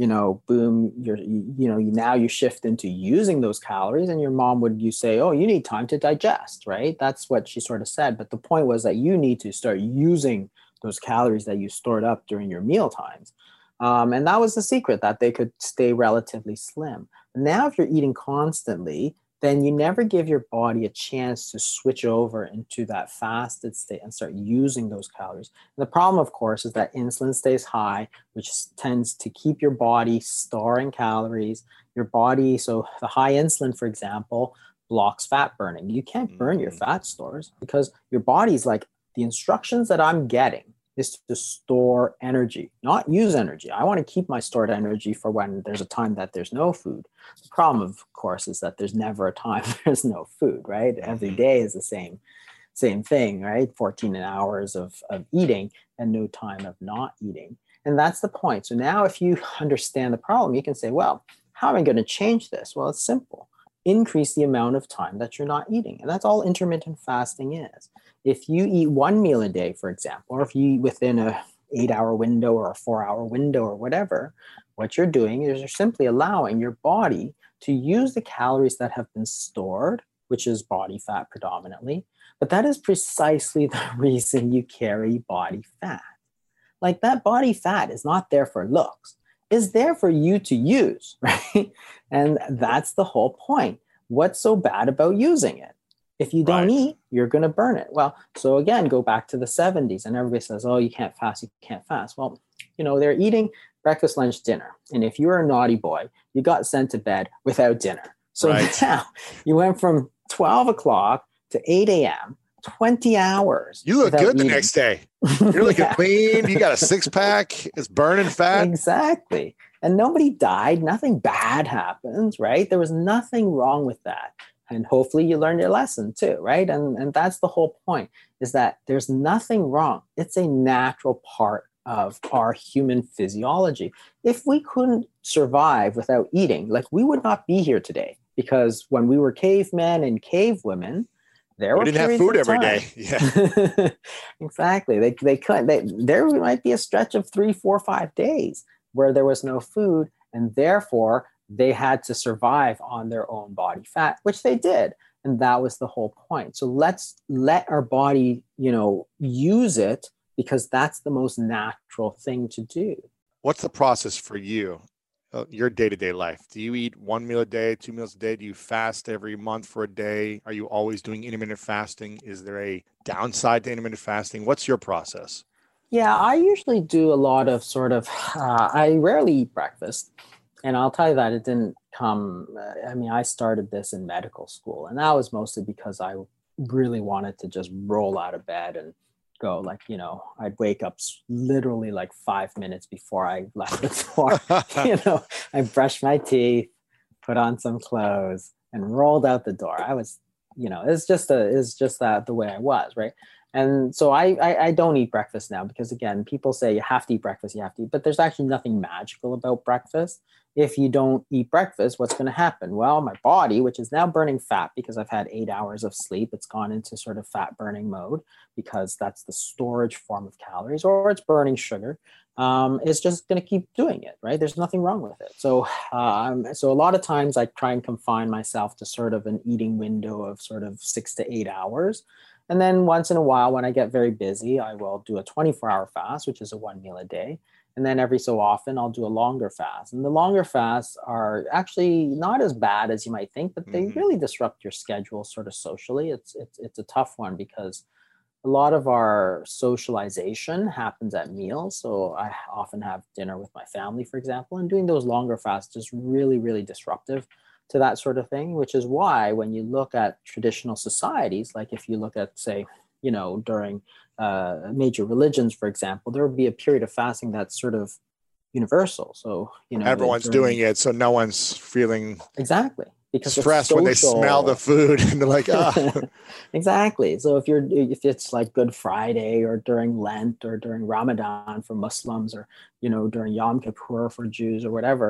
you know, boom, you're, you, you know, you, now you shift into using those calories, and your mom would, you say, oh, you need time to digest, right? That's what she sort of said. But the point was that you need to start using those calories that you stored up during your meal times. Um, and that was the secret, that they could stay relatively slim. Now, if you're eating constantly, then you never give your body a chance to switch over into that fasted state and start using those calories. And the problem, of course, is that insulin stays high, which tends to keep your body storing calories. Your body, so the high insulin, for example, blocks fat burning. You can't burn your fat stores because your body's like, the instructions that I'm getting is to store energy, not use energy. I want to keep my stored energy for when there's a time that there's no food. The problem, of course, is that there's never a time there's no food, right? Every day is the same, same thing, right? fourteen hours of, of eating and no time of not eating. And that's the point. So now if you understand the problem, you can say, well, how am I going to change this? Well, it's simple. Increase the amount of time that you're not eating. And that's all intermittent fasting is. If you eat one meal a day, for example, or if you eat within a eight hour window or a four hour window or whatever, what you're doing is you're simply allowing your body to use the calories that have been stored, which is body fat predominantly. But that is precisely the reason you carry body fat. Like, that body fat is not there for looks. It's there for you to use, right? And that's the whole point. What's so bad about using it? If you don't right. eat, you're going to burn it. Well, so again, go back to the seventies, and everybody says, oh, you can't fast, you can't fast. Well, you know, they're eating breakfast, lunch, dinner. And if you were a naughty boy, you got sent to bed without dinner. So right. now you went from twelve o'clock to eight a.m., twenty hours. You look good eating. The next day. You're looking yeah. clean. You got a six pack. It's burning fat. Exactly. And nobody died. Nothing bad happens, right? There was nothing wrong with that. And hopefully you learned your lesson too, right? And, and that's the whole point, is that there's nothing wrong. It's a natural part of our human physiology. If we couldn't survive without eating, like, we would not be here today, because when we were cavemen and cavewomen, there we were didn't have food every day. Yeah, exactly. They they couldn't. They, there might be a stretch of three, four, five days where there was no food, and therefore they had to survive on their own body fat, which they did, and that was the whole point. So let's let our body, you know, use it, because that's the most natural thing to do. What's the process for you? Uh, your day-to-day life? Do you eat one meal a day, two meals a day? Do you fast every month for a day? Are you always doing intermittent fasting? Is there a downside to intermittent fasting? What's your process? Yeah, I usually do a lot of sort of, uh, I rarely eat breakfast. And I'll tell you that it didn't come, uh, I mean, I started this in medical school, and that was mostly because I really wanted to just roll out of bed and go, like, you know, I'd wake up literally like five minutes before I left the door. You know, I brushed my teeth, put on some clothes, and rolled out the door. I was, you know, it's just a, it's just that the way I was, right? And so I, I, I don't eat breakfast now, because, again, people say you have to eat breakfast, you have to eat, but there's actually nothing magical about breakfast. If you don't eat breakfast, what's going to happen? Well, my body, which is now burning fat because I've had eight hours of sleep, it's gone into sort of fat burning mode, because that's the storage form of calories, or it's burning sugar. Um, it's just going to keep doing it, right? There's nothing wrong with it. So, um, so a lot of times I try and confine myself to sort of an eating window of sort of six to eight hours. And then once in a while, when I get very busy, I will do a twenty-four hour fast, which is a one meal a day. And then every so often, I'll do a longer fast. And the longer fasts are actually not as bad as you might think, but they mm-hmm. really disrupt your schedule sort of socially. It's, it's, it's a tough one, because a lot of our socialization happens at meals. So I often have dinner with my family, for example, and doing those longer fasts is really, really disruptive to that sort of thing, which is why when you look at traditional societies, like if you look at, say, you know, during uh, major religions, for example, there would be a period of fasting that's sort of universal. So, you know, everyone's during, doing it, so no one's feeling exactly because stressed social, when they smell the food and they're like, ah. Exactly. So if you're, if it's like Good Friday, or during Lent, or during Ramadan for Muslims, or, you know, during Yom Kippur for Jews, or whatever,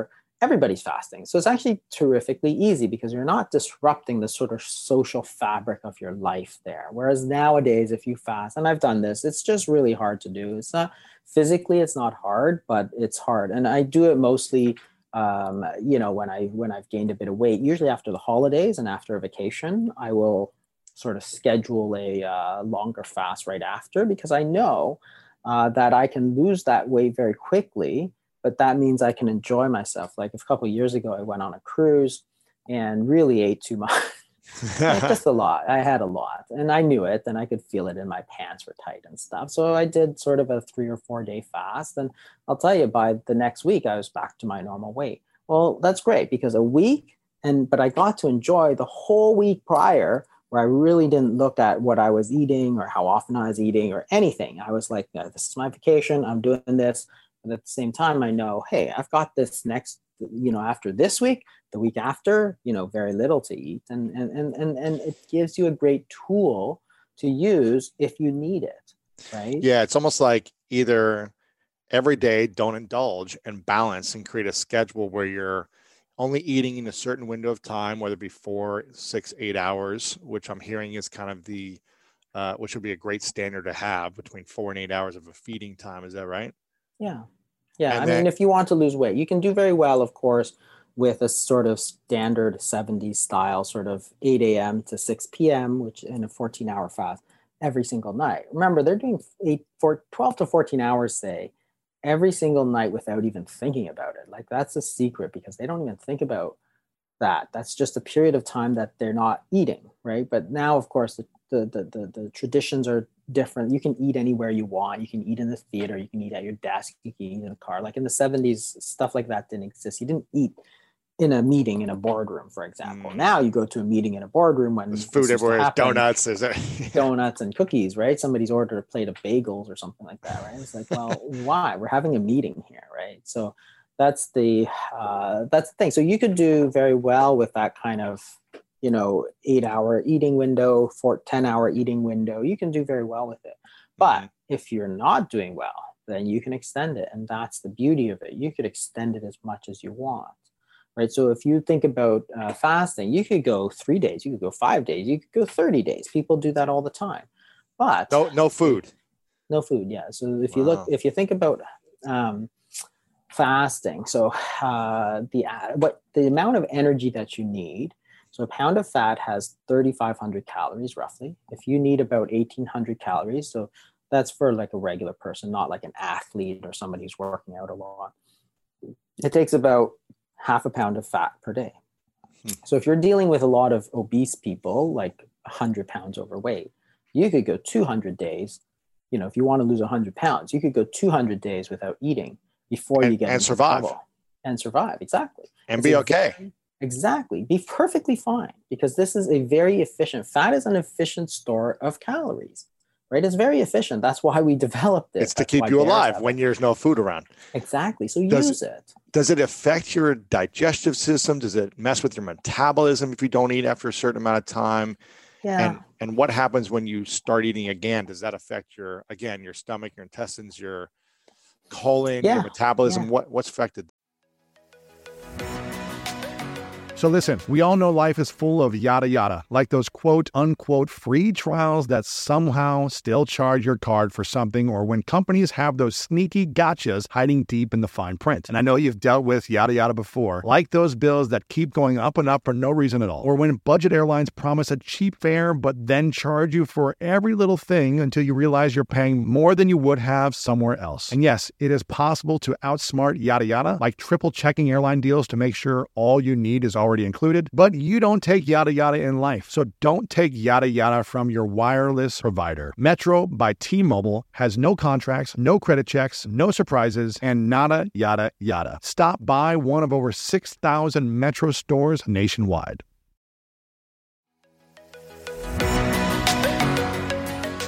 everybody's fasting. So it's actually terrifically easy because you're not disrupting the sort of social fabric of your life there. Whereas nowadays, if you fast, and I've done this, it's just really hard to do. It's not physically, it's not hard, but it's hard. And I do it mostly, um, you know, when I when I've gained a bit of weight, usually after the holidays and after a vacation, I will sort of schedule a uh, longer fast right after, because I know uh, that I can lose that weight very quickly. But that means I can enjoy myself. Like a couple of years ago, I went on a cruise and really ate too much. Just a lot. I had a lot, and I knew it, and I could feel it in my pants were tight and stuff. So I did sort of a three or four day fast. And I'll tell you, by the next week, I was back to my normal weight. Well, that's great, because a week, and but I got to enjoy the whole week prior, where I really didn't look at what I was eating or how often I was eating or anything. I was like, yeah, this is my vacation. I'm doing this. But at the same time, I know, hey, I've got this next, you know, after this week, the week after, you know, very little to eat. And, and, and, and, and it gives you a great tool to use if you need it, right? Yeah, it's almost like either every day don't indulge and balance and create a schedule where you're only eating in a certain window of time, whether it be four, six, eight hours, which I'm hearing is kind of the, uh, which would be a great standard to have, between four and eight hours of a feeding time. Is that right? Yeah. Yeah. And I then, mean, if you want to lose weight, you can do very well, of course, with a sort of standard seventies style, sort of eight a.m. to six p.m., which in a fourteen hour fast every single night. Remember, they're doing eight, four, twelve to fourteen hours, say, every single night without even thinking about it. Like, that's a secret, because they don't even think about that. That's just a period of time that they're not eating, right? But now, of course, the the the, the, the traditions are different. You can eat anywhere you want. You can eat in the theater. You can eat at your desk. You can eat in a car. Like in the seventies, stuff like that didn't exist. You didn't eat in a meeting in a boardroom, for example. Mm. Now you go to a meeting in a boardroom when there's food everywhere, there's donuts, is there? donuts and cookies, right? Somebody's ordered a plate of bagels or something like that, right? It's like, well, why? We're having a meeting here, right? So that's the uh, that's the thing. So you could do very well with that kind of, you know, eight hour eating window, for ten hour eating window. You can do very well with it. But mm-hmm. if you're not doing well, then you can extend it. And that's the beauty of it. You could extend it as much as you want. Right. So if you think about uh, fasting, you could go three days, you could go five days, you could go thirty days. People do that all the time. But no, no food. No food. Yeah. So if you wow. look, if you think about um, fasting, so uh, the uh, what the amount of energy that you need. So a pound of fat has thirty-five hundred calories roughly. If you need about eighteen hundred calories, so that's for like a regular person, not like an athlete or somebody who's working out a lot. It takes about half a pound of fat per day. Hmm. So if you're dealing with a lot of obese people, like one hundred pounds overweight, you could go two hundred days. You know, if you want to lose one hundred pounds, you could go two hundred days without eating before and, you get and into survive. trouble. And survive, exactly. And it's be okay. Very, exactly. Be perfectly fine, because this is a very efficient, fat is an efficient store of calories. Right? It's very efficient. That's why we developed it. It's to That's keep you alive when there's no food around. Exactly. So does, use it. Does it affect your digestive system? Does it mess with your metabolism if you don't eat after a certain amount of time? Yeah. And and what happens when you start eating again? Does that affect your, again, your stomach, your intestines, your colon, yeah. your metabolism? Yeah. What what's affected? So listen, we all know life is full of yada yada, like those quote unquote free trials that somehow still charge your card for something, or when companies have those sneaky gotchas hiding deep in the fine print. And I know you've dealt with yada yada before, like those bills that keep going up and up for no reason at all, or when budget airlines promise a cheap fare but then charge you for every little thing until you realize you're paying more than you would have somewhere else. And yes, it is possible to outsmart yada yada, like triple checking airline deals to make sure all you need is already included, but you don't take yada yada in life. So don't take yada yada from your wireless provider. Metro by T-Mobile has no contracts, no credit checks, no surprises, and nada yada yada. Stop by one of over six thousand Metro stores nationwide.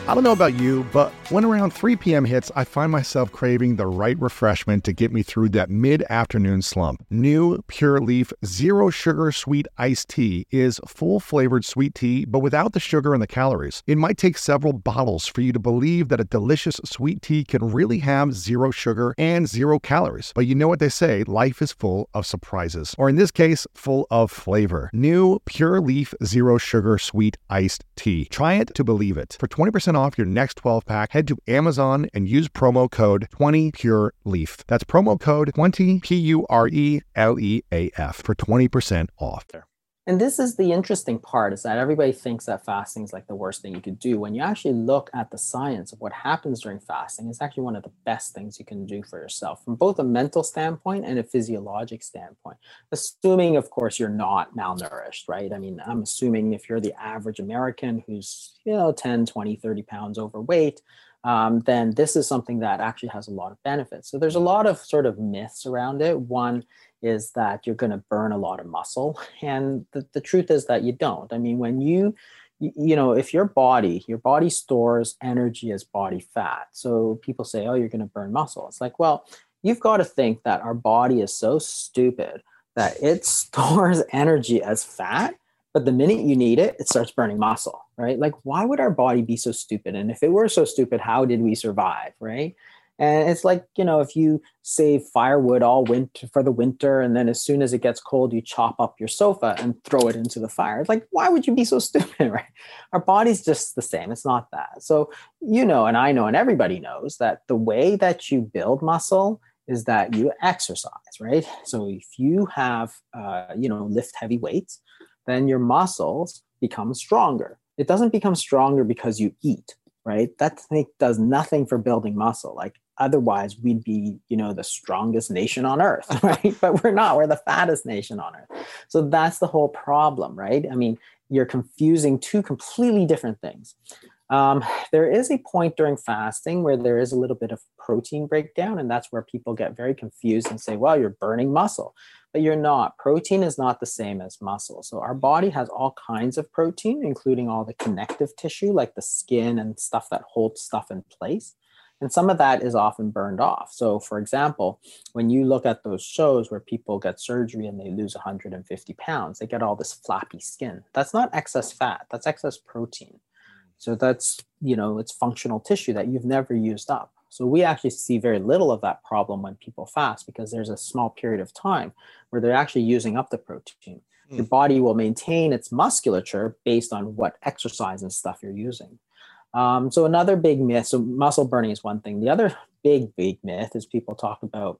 I don't know about you, but when around three p.m. hits, I find myself craving the right refreshment to get me through that mid-afternoon slump. New Pure Leaf Zero Sugar Sweet Iced Tea is full-flavored sweet tea, but without the sugar and the calories. It might take several bottles for you to believe that a delicious sweet tea can really have zero sugar and zero calories. But you know what they say, life is full of surprises. Or in this case, full of flavor. New Pure Leaf Zero Sugar Sweet Iced Tea. Try it to believe it. For twenty percent off your next twelve pack, head to Amazon and use promo code twenty pure leaf. That's promo code twenty P U R E L E A F for twenty percent off. And this is the interesting part, is that everybody thinks that fasting is like the worst thing you could do. When you actually look at the science of what happens during fasting, it's actually one of the best things you can do for yourself from both a mental standpoint and a physiologic standpoint. Assuming, of course, you're not malnourished, right? I mean, I'm assuming if you're the average American who's, you know, ten, twenty, thirty pounds overweight, um, then this is something that actually has a lot of benefits. So there's a lot of sort of myths around it. One is that you're going to burn a lot of muscle. And the, the truth is that you don't. I mean, when you, you know, if your body, your body stores energy as body fat. So people say, oh, you're going to burn muscle. It's like, well, you've got to think that our body is so stupid that it stores energy as fat, but the minute you need it, it starts burning muscle, right? Like, why would our body be so stupid? And if it were so stupid, how did we survive, right? And it's like, you know, if you save firewood all winter for the winter, and then as soon as it gets cold, you chop up your sofa and throw it into the fire. It's like, why would you be so stupid, right? Our body's just the same. It's not that. So, you know, and I know, and everybody knows that the way that you build muscle is that you exercise, right? So if you have, uh, you know, lift heavy weights, then your muscles become stronger. It doesn't become stronger because you eat, right? That thing does nothing for building muscle. Like, otherwise, we'd be, you know, the strongest nation on earth, right? But we're not. We're the fattest nation on earth. So that's the whole problem, right? I mean, you're confusing two completely different things. Um, there is a point during fasting where there is a little bit of protein breakdown, and that's where people get very confused and say, well, you're burning muscle. But you're not. Protein is not the same as muscle. So our body has all kinds of protein, including all the connective tissue, like the skin and stuff that holds stuff in place. And some of that is often burned off. So for example, when you look at those shows where people get surgery and they lose one hundred fifty pounds, they get all this flappy skin. That's not excess fat, that's excess protein. So that's, you know, it's functional tissue that you've never used up. So we actually see very little of that problem when people fast, because there's a small period of time where they're actually using up the protein. Mm. Your body will maintain its musculature based on what exercise and stuff you're using. Um, so another big myth, so muscle burning is one thing. The other big, big myth is people talk about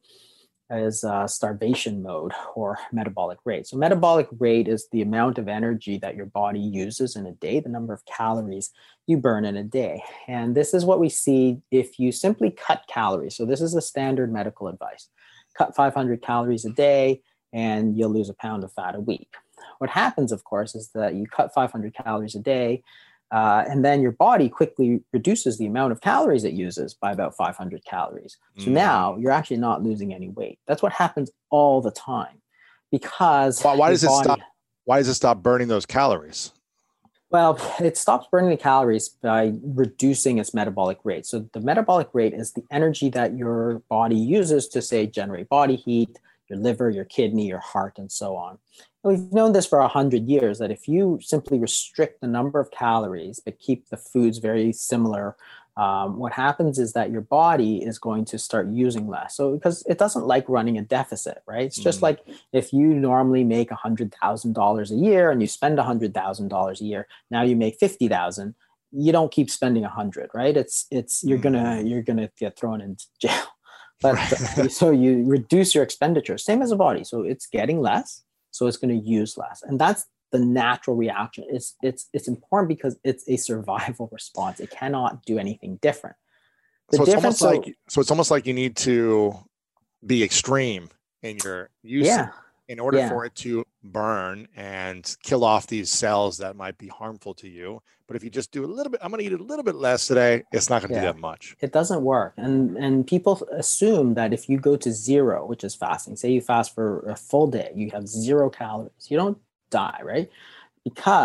is uh, starvation mode or metabolic rate. So metabolic rate is the amount of energy that your body uses in a day, the number of calories you burn in a day. And this is what we see if you simply cut calories. So this is the standard medical advice. Cut five hundred calories a day and you'll lose a pound of fat a week. What happens, of course, is that you cut five hundred calories a day, Uh, and then your body quickly reduces the amount of calories it uses by about five hundred calories. So mm. now you're actually not losing any weight. That's what happens all the time. Because why, why does it body, stop? Why does it stop burning those calories? Well, it stops burning the calories by reducing its metabolic rate. So the metabolic rate is the energy that your body uses to, say, generate body heat, your liver, your kidney, your heart, and so on. And we've known this for a hundred years, that if you simply restrict the number of calories, but keep the foods very similar, um, what happens is that your body is going to start using less. So because it doesn't like running a deficit, right? It's just mm. like if you normally make one hundred thousand dollars a year and you spend one hundred thousand dollars a year, now you make fifty thousand dollars, you don't keep spending one hundred, right? It's, it's, you're mm. gonna, you're gonna get thrown into jail. But right. So you reduce your expenditure, same as a body. So it's getting less, so it's going to use less. And that's the natural reaction. It's, it's, it's important because it's a survival response. It cannot do anything different. The so it's almost so, like, so it's almost like you need to be extreme in your use yeah. in order yeah. for it to burn and kill off these cells that might be harmful to you. But if you just do a little bit, I'm going to eat a little bit less today, it's not going to yeah. do that much. It doesn't work. And and people assume that if you go to zero, which is fasting, say you fast for a full day, you have zero calories, you don't die, right? Because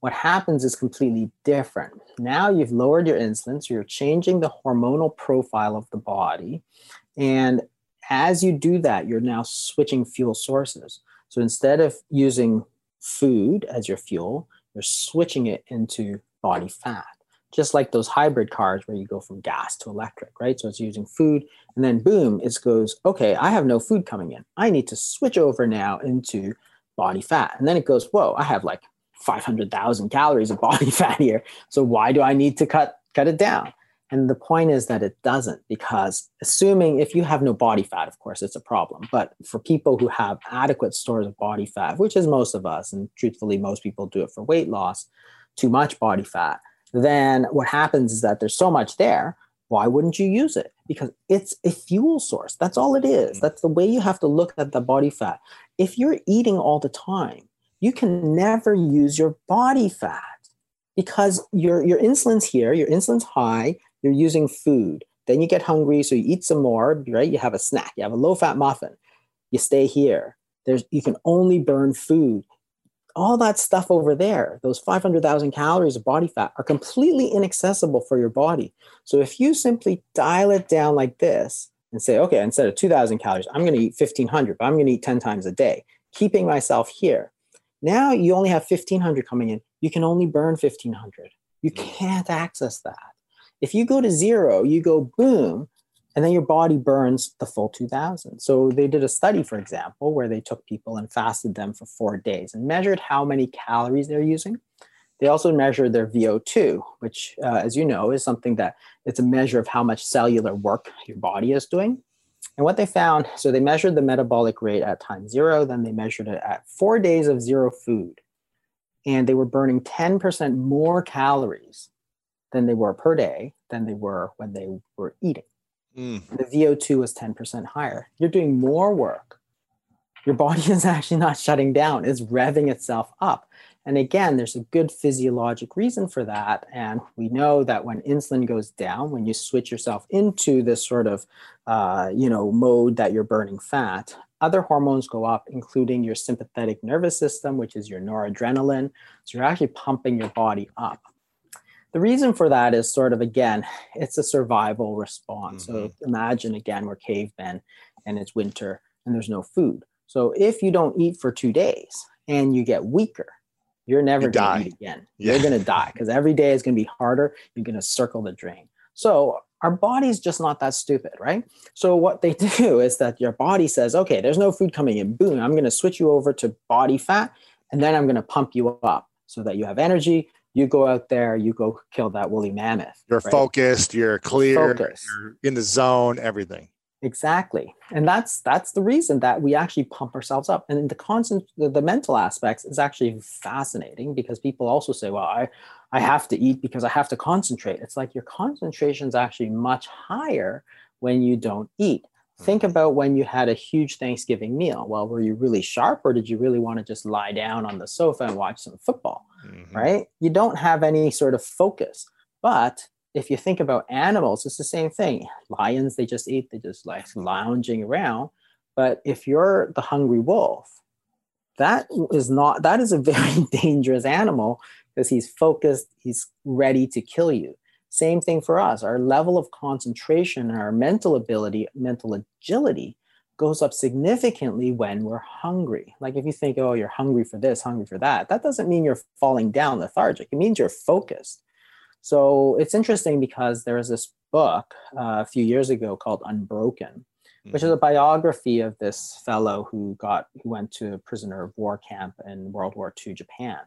What happens is completely different. Now you've lowered your insulin, so you're changing the hormonal profile of the body. And as you do that, you're now switching fuel sources. So instead of using food as your fuel, you're switching it into body fat. Just like those hybrid cars where you go from gas to electric, right? So it's using food, and then boom, it goes, okay, I have no food coming in. I need to switch over now into body fat. And then it goes, whoa, I have like five hundred thousand calories of body fat here. So why do I need to cut, cut it down? And the point is that it doesn't, because assuming if you have no body fat, of course, it's a problem. But for people who have adequate stores of body fat, which is most of us, and truthfully, most people do it for weight loss, too much body fat, then what happens is that there's so much there. Why wouldn't you use it? Because it's a fuel source. That's all it is. That's the way you have to look at the body fat. If you're eating all the time, you can never use your body fat because your, your insulin's here, your insulin's high, you're using food. Then you get hungry, so you eat some more, right? You have a snack, you have a low-fat muffin, you stay here. There's, you can only burn food. All that stuff over there, those five hundred thousand calories of body fat are completely inaccessible for your body. So if you simply dial it down like this and say, okay, instead of two thousand calories, I'm going to eat fifteen hundred, but I'm going to eat ten times a day, keeping myself here. Now you only have fifteen hundred coming in. You can only burn fifteen hundred. You can't access that. If you go to zero, you go boom, and then your body burns the full two thousand. So they did a study, for example, where they took people and fasted them for four days and measured how many calories they're using. They also measured their V O two, which, uh, as you know, is something that it's a measure of how much cellular work your body is doing. And what they found, so they measured the metabolic rate at time zero, then they measured it at four days of zero food. And they were burning ten percent more calories than they were per day than they were when they were eating. Mm. The V O two was ten percent higher. You're doing more work. Your body is actually not shutting down. It's revving itself up. And again, there's a good physiologic reason for that. And we know that when insulin goes down, when you switch yourself into this sort of, uh, you know, mode that you're burning fat, other hormones go up, including your sympathetic nervous system, which is your noradrenaline. So you're actually pumping your body up. The reason for that is sort of, again, it's a survival response. Mm-hmm. So imagine, again, we're cavemen and it's winter and there's no food. So if you don't eat for two days and you get weaker, you're never going to eat again. Yeah. You're going to die because every day is going to be harder. You're going to circle the drain. So our body's just not that stupid, right? So what they do is that your body says, okay, there's no food coming in. Boom, I'm going to switch you over to body fat, and then I'm going to pump you up so that you have energy. You go out there, you go kill that woolly mammoth. You're right? Focused, you're clear, Focus. You're in the zone, everything. Exactly. And that's that's the reason that we actually pump ourselves up. And the constant, the, the mental aspects is actually fascinating because people also say, well, I, I have to eat because I have to concentrate. It's like your concentration is actually much higher when you don't eat. Mm-hmm. Think about when you had a huge Thanksgiving meal. Well, were you really sharp or did you really want to just lie down on the sofa and watch some football, mm-hmm. right? You don't have any sort of focus. But if you think about animals, it's the same thing. Lions, they just eat, they just like lounging around. But if you're the hungry wolf, that is not, that is a very dangerous animal because he's focused, he's ready to kill you. Same thing for us. Our level of concentration and our mental ability, mental agility goes up significantly when we're hungry. Like if you think, oh, you're hungry for this, hungry for that, that doesn't mean you're falling down lethargic. It means you're focused. So it's interesting because there was this book uh, a few years ago called Unbroken, mm-hmm. which is a biography of this fellow who got who went to a prisoner of war camp in World War Two Japan.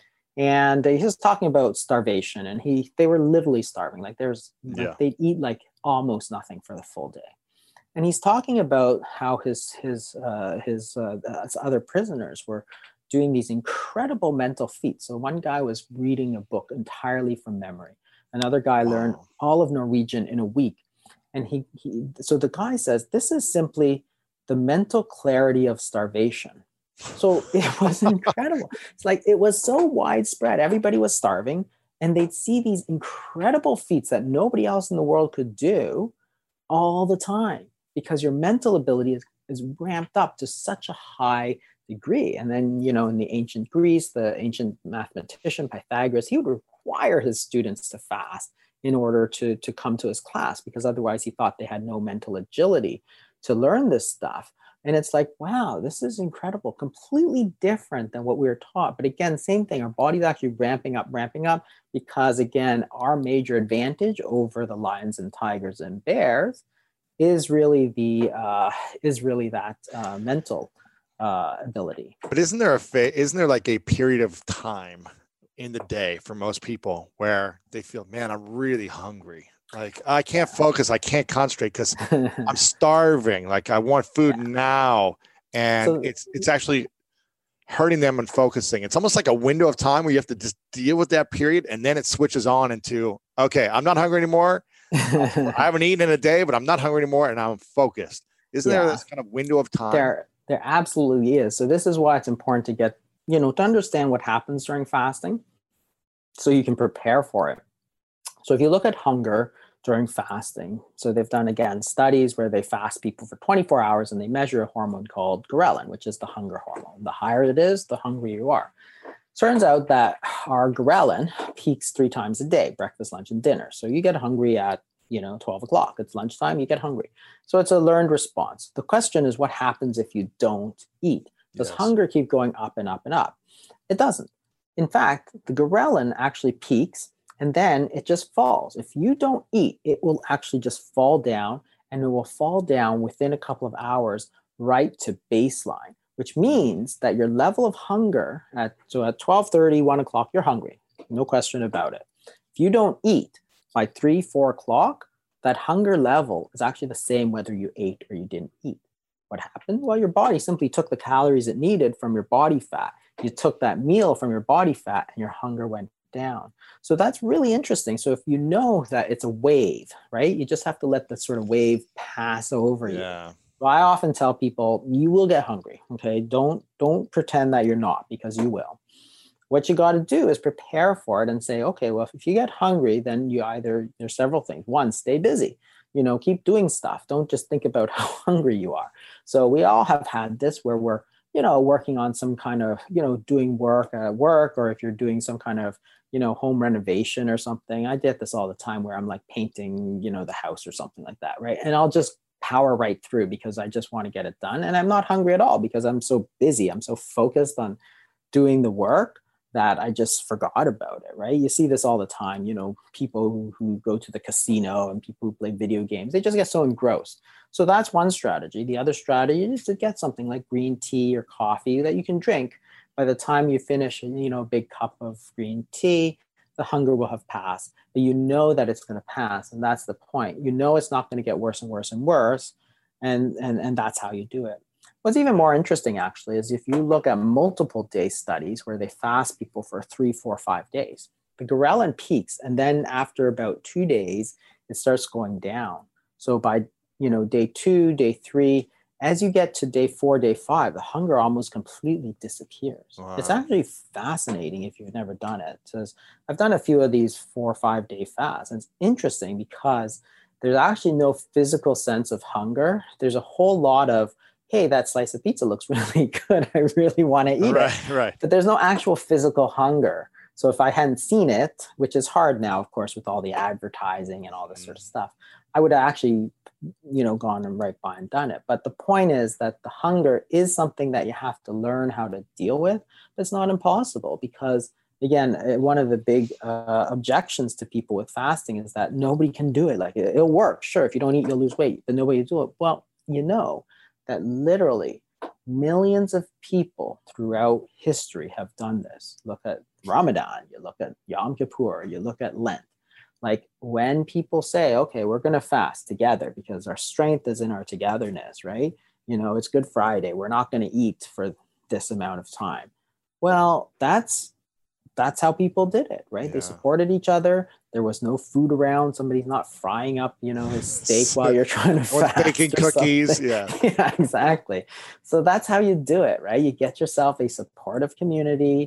And he was talking about starvation, and he they were literally starving. Like there's yeah. like they'd eat like almost nothing for the full day. And he's talking about how his his uh, his uh, other prisoners were doing these incredible mental feats. So one guy was reading a book entirely from memory. Another guy wow. learned all of Norwegian in a week. And he, he, so the guy says, this is simply the mental clarity of starvation. So it was incredible. It's like, it was so widespread. Everybody was starving and they'd see these incredible feats that nobody else in the world could do all the time because your mental ability is, is ramped up to such a high degree. And then, you know, in the ancient Greece, the ancient mathematician Pythagoras, he would require his students to fast in order to, to come to his class, because otherwise he thought they had no mental agility to learn this stuff. And it's like, wow, this is incredible, completely different than what we were taught. But again, same thing, our body's actually ramping up, ramping up, because again, our major advantage over the lions and tigers and bears is really the uh, is really that uh, mental uh, ability. But isn't there a fa- isn't there like a period of time in the day for most people where they feel, man, I'm really hungry. Like I can't focus. I can't concentrate because I'm starving. Like I want food yeah. now. And so, it's, it's actually hurting them and focusing. It's almost like a window of time where you have to just deal with that period. And then it switches on into, okay, I'm not hungry anymore. I haven't eaten in a day, but I'm not hungry anymore. And I'm focused. Isn't yeah. there this kind of window of time? There, there absolutely is. So this is why it's important to get, you know, to understand what happens during fasting so you can prepare for it. So if you look at hunger during fasting, so they've done, again, studies where they fast people for twenty-four hours and they measure a hormone called ghrelin, which is the hunger hormone. The higher it is, the hungrier you are. Turns out that our ghrelin peaks three times a day, breakfast, lunch, and dinner. So you get hungry at, you know, twelve o'clock. It's lunchtime, you get hungry. So it's a learned response. The question is, what happens if you don't eat? Does yes. hunger keep going up and up and up? It doesn't. In fact, the ghrelin actually peaks and then it just falls. If you don't eat, it will actually just fall down, and it will fall down within a couple of hours right to baseline, which means that your level of hunger at, so at twelve thirty, one o'clock, you're hungry. No question about it. If you don't eat by three, four o'clock, that hunger level is actually the same whether you ate or you didn't eat. What happened? Well, your body simply took the calories it needed from your body fat. You took that meal from your body fat and your hunger went down. So that's really interesting. So if you know that it's a wave, right, you just have to let the sort of wave pass over yeah. you. So I often tell people, you will get hungry. Okay. Don't, don't pretend that you're not, because you will. What you got to do is prepare for it and say, okay, well, if you get hungry, then you either, there's several things. One, stay busy, you know, keep doing stuff. Don't just think about how hungry you are. So we all have had this where we're, you know, working on some kind of, you know, doing work at work, or if you're doing some kind of, you know, home renovation or something. I get this all the time where I'm like painting, you know, the house or something like that, right? And I'll just power right through because I just want to get it done. And I'm not hungry at all because I'm so busy. I'm so focused on doing the work that I just forgot about it, right? You see this all the time, you know, people who, who go to the casino and people who play video games, they just get so engrossed. So that's one strategy. The other strategy is to get something like green tea or coffee that you can drink. By the time you finish, you know, a big cup of green tea, the hunger will have passed. But you know that it's going to pass, and that's the point. You know it's not going to get worse and worse and worse, and, and, and that's how you do it. What's even more interesting, actually, is if you look at multiple day studies where they fast people for three, four, five days, the ghrelin peaks, and then after about two days, it starts going down. So by, you know, day two, day three, as you get to day four, day five, the hunger almost completely disappears. Wow. It's actually fascinating if you've never done it. So I've done a few of these four or five day fasts. And it's interesting because there's actually no physical sense of hunger. There's a whole lot of, hey, that slice of pizza looks really good. I really want to eat right, it. Right. But there's no actual physical hunger. So if I hadn't seen it, which is hard now, of course, with all the advertising and all this mm. sort of stuff, I would have actually, you know, gone and right by and done it. But the point is that the hunger is something that you have to learn how to deal with. But it's not impossible because, again, one of the big uh, objections to people with fasting is that nobody can do it. Like, it'll work. Sure, if you don't eat, you'll lose weight, but nobody will do it. Well, you know that literally millions of people throughout history have done this. Look at Ramadan, you look at Yom Kippur, you look at Lent. Like when people say, okay, we're going to fast together because our strength is in our togetherness, right? You know, it's Good Friday. We're not going to eat for this amount of time. Well, that's that's how people did it, right? Yeah. They supported each other. There was no food around. Somebody's not frying up, you know, his steak while you're trying to or fast. Baking or cookies. Yeah. Yeah, exactly. So that's how you do it, right? You get yourself a supportive community.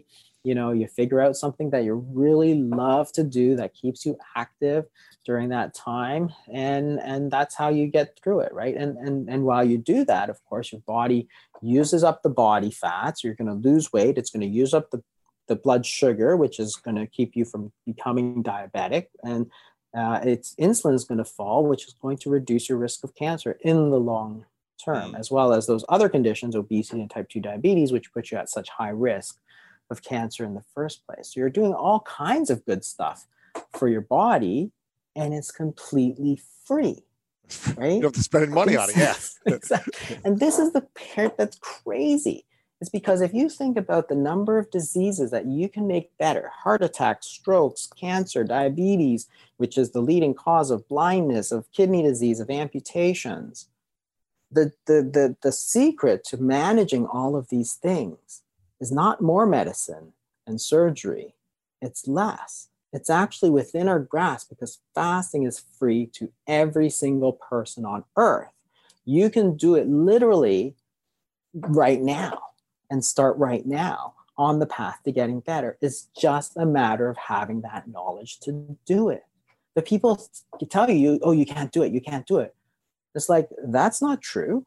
you know, you figure out something that you really love to do that keeps you active during that time, and and that's how you get through it, right? And and and while you do that, of course, your body uses up the body fats. You're going to lose weight. It's going to use up the the blood sugar, which is going to keep you from becoming diabetic, and uh, its insulin is going to fall, which is going to reduce your risk of cancer in the long term, as well as those other conditions, obesity and type two diabetes, which put you at such high risk of cancer in the first place. So you're doing all kinds of good stuff for your body, and it's completely free, right? You don't have to spend any money on it, yeah. Exactly. And this is the part that's crazy. It's because if you think about the number of diseases that you can make better, heart attacks, strokes, cancer, diabetes, which is the leading cause of blindness, of kidney disease, of amputations, the, the, the, the secret to managing all of these things is not more medicine and surgery. It's less. It's actually within our grasp, because fasting is free to every single person on earth. You can do it literally right now and start right now on the path to getting better. It's just a matter of having that knowledge to do it. The people tell you, oh, you can't do it, you can't do it. It's like, that's not true.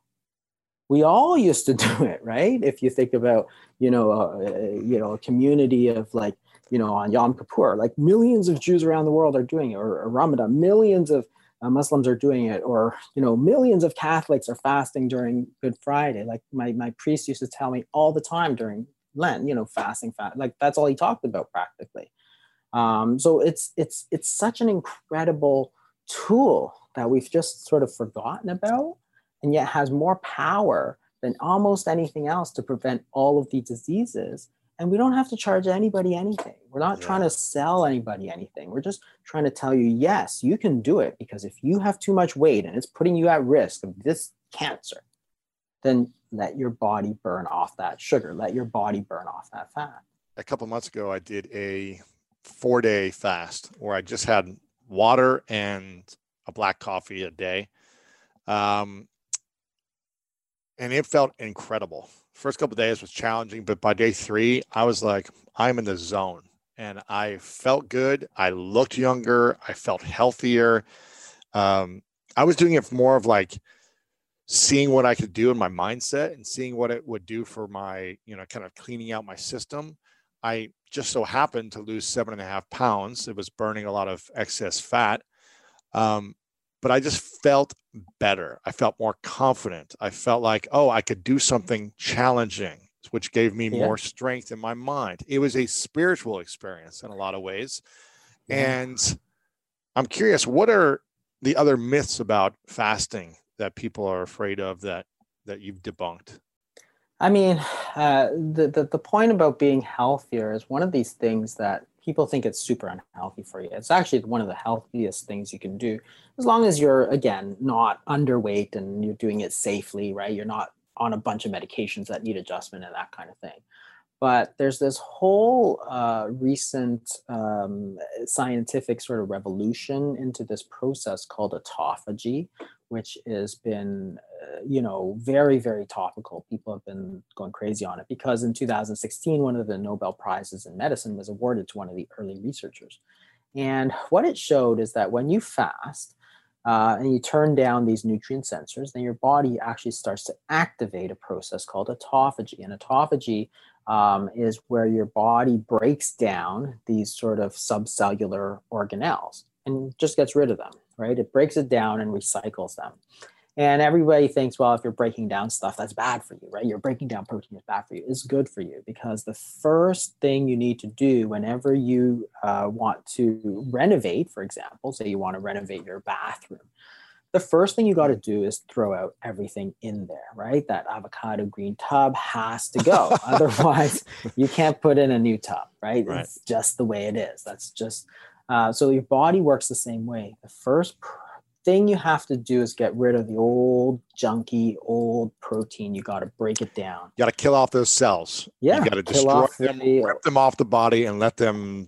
We all used to do it, right? If you think about, you know, uh, you know, a community of like, you know, on Yom Kippur, like millions of Jews around the world are doing it, or, or Ramadan, millions of uh, Muslims are doing it, or, you know, millions of Catholics are fasting during Good Friday. Like my, my priest used to tell me all the time during Lent, you know, fasting, fast, like that's all he talked about practically. Um, so it's, it's, it's such an incredible tool that we've just sort of forgotten about, and yet has more power than almost anything else to prevent all of these diseases. And we don't have to charge anybody anything. We're not yeah. trying to sell anybody anything. We're just trying to tell you, yes, you can do it, because if you have too much weight and it's putting you at risk of this cancer, then let your body burn off that sugar. Let your body burn off that fat. A couple of months ago, I did a four-day fast where I just had water and a black coffee a day. Um, and it felt incredible. First couple of days was challenging, but by day three, I was like, I'm in the zone, and I felt good. I looked younger. I felt healthier. Um, I was doing it for more of like seeing what I could do in my mindset and seeing what it would do for my, you know, kind of cleaning out my system. I just so happened to lose seven and a half pounds. It was burning a lot of excess fat. Um, but I just felt better. I felt more confident. I felt like, oh, I could do something challenging, which gave me yeah. more strength in my mind. It was a spiritual experience in a lot of ways. Yeah. And I'm curious, what are the other myths about fasting that people are afraid of that, that you've debunked? I mean, uh, the, the, the point about being healthier is one of these things that people think it's super unhealthy for you. It's actually one of the healthiest things you can do, as long as you're, again, not underweight and you're doing it safely, right? You're not on a bunch of medications that need adjustment and that kind of thing. But there's this whole uh, recent um, scientific sort of revolution into this process called autophagy, which has been, uh, you know, very, very topical. People have been going crazy on it because in two thousand sixteen, one of the Nobel Prizes in medicine was awarded to one of the early researchers. And what it showed is that when you fast uh, and you turn down these nutrient sensors, then your body actually starts to activate a process called autophagy. And autophagy um, is where your body breaks down these sort of subcellular organelles and just gets rid of them, right? It breaks it down and recycles them. And everybody thinks, well, if you're breaking down stuff, that's bad for you, right? You're breaking down protein is bad for you. It's good for you, because the first thing you need to do whenever you uh, want to renovate, for example, say you want to renovate your bathroom, the first thing you got to do is throw out everything in there, right? That avocado green tub has to go. Otherwise, you can't put in a new tub, right? right? It's just the way it is. That's just, uh, so your body works the same way. The first pr- thing you have to do is get rid of the old junky, old protein. You got to break it down. You got to kill off those cells. Yeah. You got to destroy them, the, rip them off the body and let them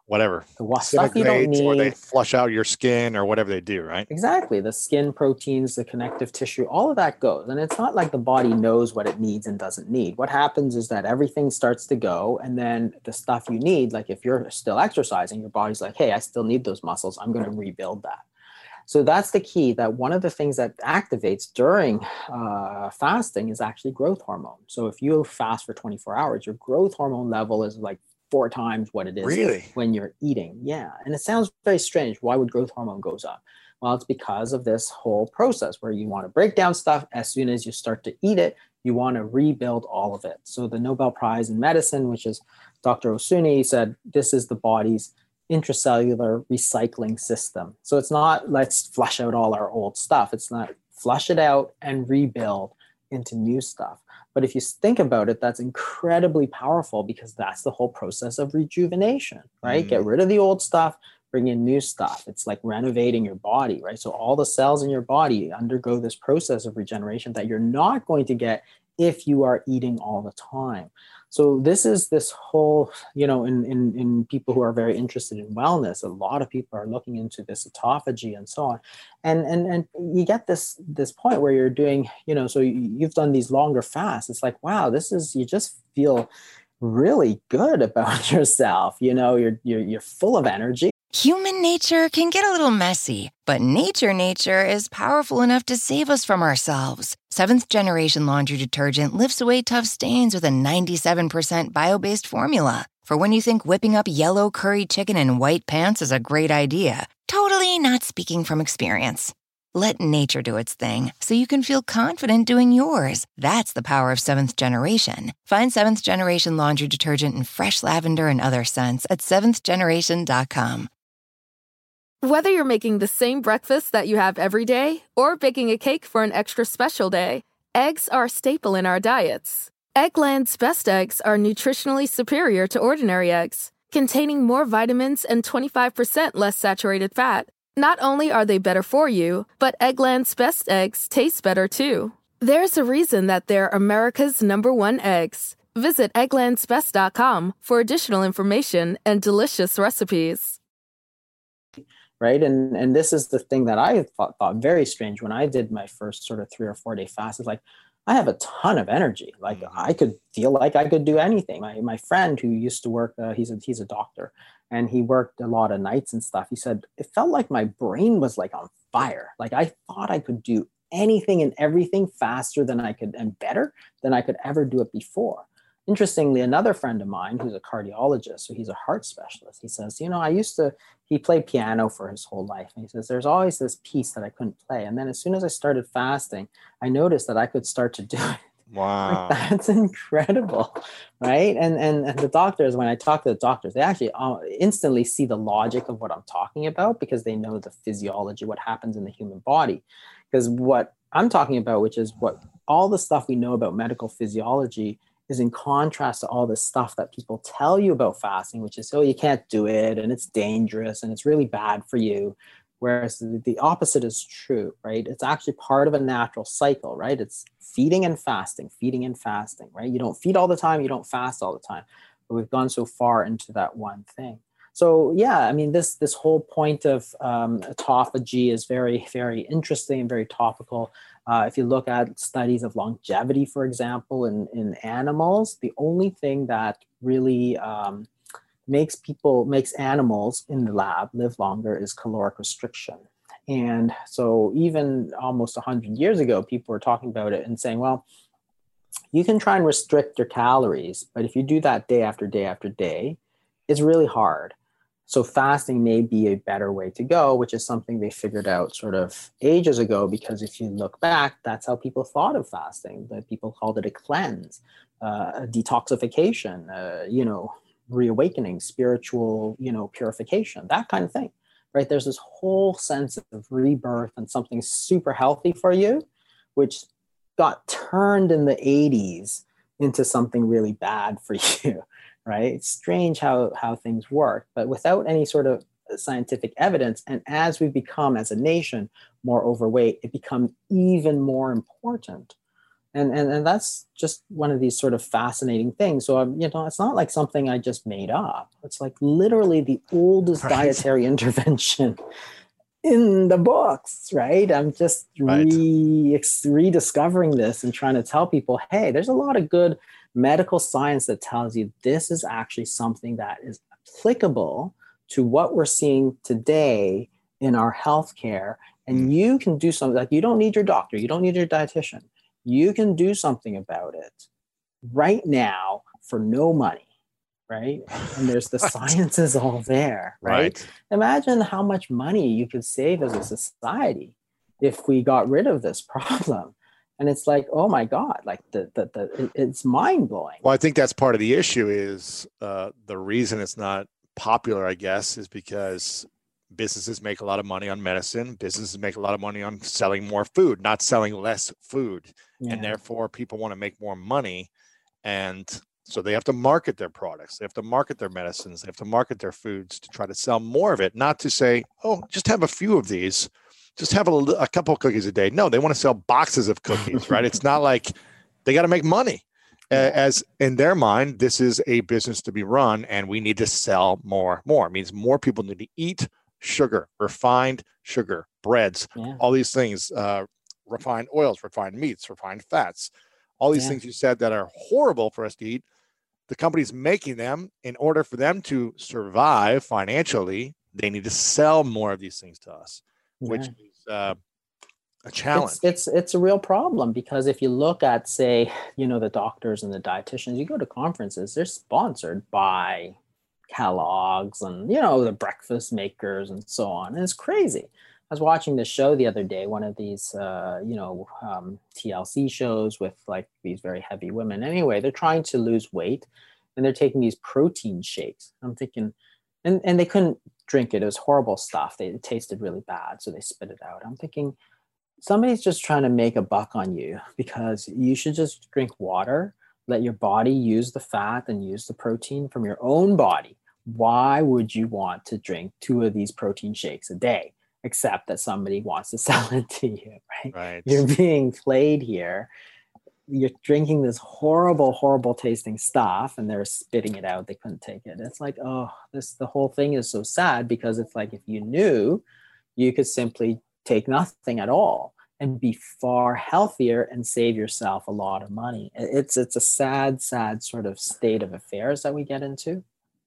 whatever, the wa- stuff you don't or they need. flush out your skin or whatever they do, right? Exactly. The skin proteins, the connective tissue, all of that goes. And it's not like the body knows what it needs and doesn't need. What happens is that everything starts to go, and then the stuff you need, like if you're still exercising, your body's like, hey, I still need those muscles. I'm going to rebuild that. So that's the key, that one of the things that activates during uh, fasting is actually growth hormone. So if you fast for twenty-four hours, your growth hormone level is like four times what it is really? when you're eating. Yeah. And it sounds very strange. Why would growth hormone goes up? Well, it's because of this whole process where you want to break down stuff. As soon as you start to eat it, you want to rebuild all of it. So the Nobel Prize in Medicine, which is Doctor Osuni, said this is the body's intracellular recycling system. So it's not let's flush out all our old stuff. It's not flush it out and rebuild into new stuff. But if you think about it, that's incredibly powerful because that's the whole process of rejuvenation, right? Mm. Get rid of the old stuff, bring in new stuff. It's like renovating your body, right? So all the cells in your body undergo this process of regeneration that you're not going to get if you are eating all the time. So this is this whole, you know, in, in, in people who are very interested in wellness, a lot of people are looking into this autophagy and so on. And, and, and you get this, this point where you're doing, you know, so you've done these longer fasts. It's like, wow, this is, you just feel really good about yourself. You know, you're, you're, you're full of energy. Human nature can get a little messy, but nature nature is powerful enough to save us from ourselves. Seventh Generation Laundry Detergent lifts away tough stains with a ninety-seven percent bio-based formula. For when you think whipping up yellow curry chicken in white pants is a great idea. Totally not speaking from experience. Let nature do its thing so you can feel confident doing yours. That's the power of Seventh Generation. Find Seventh Generation Laundry Detergent in fresh lavender and other scents at seventh generation dot com. Whether you're making the same breakfast that you have every day or baking a cake for an extra special day, eggs are a staple in our diets. Eggland's best eggs are nutritionally superior to ordinary eggs, containing more vitamins and twenty-five percent less saturated fat. Not only are they better for you, but Eggland's best eggs taste better too. There's a reason that they're America's number one eggs. Visit egglands best dot com for additional information and delicious recipes. Right. And and this is the thing that I thought, thought very strange when I did my first sort of three or four day fast. It's like, I have a ton of energy. Like I could feel like I could do anything. My my friend who used to work, uh, he's a, he's a doctor, and he worked a lot of nights and stuff. He said, it felt like my brain was like on fire. Like I thought I could do anything and everything faster than I could and better than I could ever do it before. Interestingly, another friend of mine who's a cardiologist, so he's a heart specialist, he says, you know, I used to, he played piano for his whole life. And he says, there's always this piece that I couldn't play. And then as soon as I started fasting, I noticed that I could start to do it. Wow. Like, that's incredible, right? And, and and the doctors, when I talk to the doctors, they actually instantly see the logic of what I'm talking about because they know the physiology, what happens in the human body. Because what I'm talking about, which is what all the stuff we know about medical physiology, is in contrast to all the stuff that people tell you about fasting, which is, oh, you can't do it and it's dangerous and it's really bad for you. Whereas the opposite is true, right? It's actually part of a natural cycle, right? It's feeding and fasting, feeding and fasting, right? You don't feed all the time, you don't fast all the time. But we've gone so far into that one thing. So yeah, I mean, this this whole point of um, autophagy is very, very interesting and very topical. Uh, if you look at studies of longevity, for example, in, in animals, the only thing that really um, makes people, makes animals in the lab live longer is caloric restriction. And so even almost one hundred years ago, people were talking about it and saying, well, you can try and restrict your calories, but if you do that day after day after day, it's really hard. So fasting may be a better way to go, which is something they figured out sort of ages ago, because if you look back, that's how people thought of fasting. That people called it a cleanse, uh, a detoxification, uh, you know, reawakening, spiritual, you know, purification, that kind of thing, right? There's this whole sense of rebirth and something super healthy for you, which got turned in the eighties into something really bad for you. Right? It's strange how, how things work, but without any sort of scientific evidence. And as we become, as a nation, more overweight, it becomes even more important And, and and that's just one of these sort of fascinating things. So, um, you know, it's not like something I just made up. It's like literally the oldest right. dietary intervention in the books, right? I'm just right. re- rediscovering this and trying to tell people, hey, there's a lot of good medical science that tells you this is actually something that is applicable to what we're seeing today in our healthcare. And you can do something. Like, you don't need your doctor. You don't need your dietitian. You can do something about it right now for no money, right? And there's the science is all there, right? right? Imagine how much money you could save as a society if we got rid of this problem. And it's like, oh my God, like the, the, the it's mind blowing. Well, I think that's part of the issue is uh, the reason it's not popular, I guess, is because businesses make a lot of money on medicine. Businesses make a lot of money on selling more food, not selling less food. Yeah. And therefore people want to make more money. And so they have to market their products. They have to market their medicines. They have to market their foods to try to sell more of it, not to say, oh, just have a few of these, just have a, a couple of cookies a day. No, they want to sell boxes of cookies, right? It's not like they got to make money. Yeah. As in their mind, this is a business to be run and we need to sell more, more. It means more people need to eat sugar, refined sugar, breads, yeah. all these things, uh, refined oils, refined meats, refined fats, all these yeah. things you said that are horrible for us to eat. The company's making them in order for them to survive financially. They need to sell more of these things to us, yeah. which is uh, a challenge. It's, it's it's a real problem because if you look at, say, you know, the doctors and the dietitians, you go to conferences, they're sponsored by Kellogg's and, you know, the breakfast makers and so on. And it's crazy. I was watching the show the other day, one of these, uh, you know, um, T L C shows with like these very heavy women. Anyway, they're trying to lose weight and they're taking these protein shakes. I'm thinking, and, and they couldn't drink it. It was horrible stuff. They, it tasted really bad. So they spit it out. I'm thinking somebody's just trying to make a buck on you because you should just drink water, let your body use the fat and use the protein from your own body. Why would you want to drink two of these protein shakes a day? Except that somebody wants to sell it to you, right? Right. You're being played here. You're drinking this horrible, horrible tasting stuff and they're spitting it out. They couldn't take it. It's like, oh, this, the whole thing is so sad because it's like, if you knew, you could simply take nothing at all and be far healthier and save yourself a lot of money. It's, it's a sad, sad sort of state of affairs that we get into.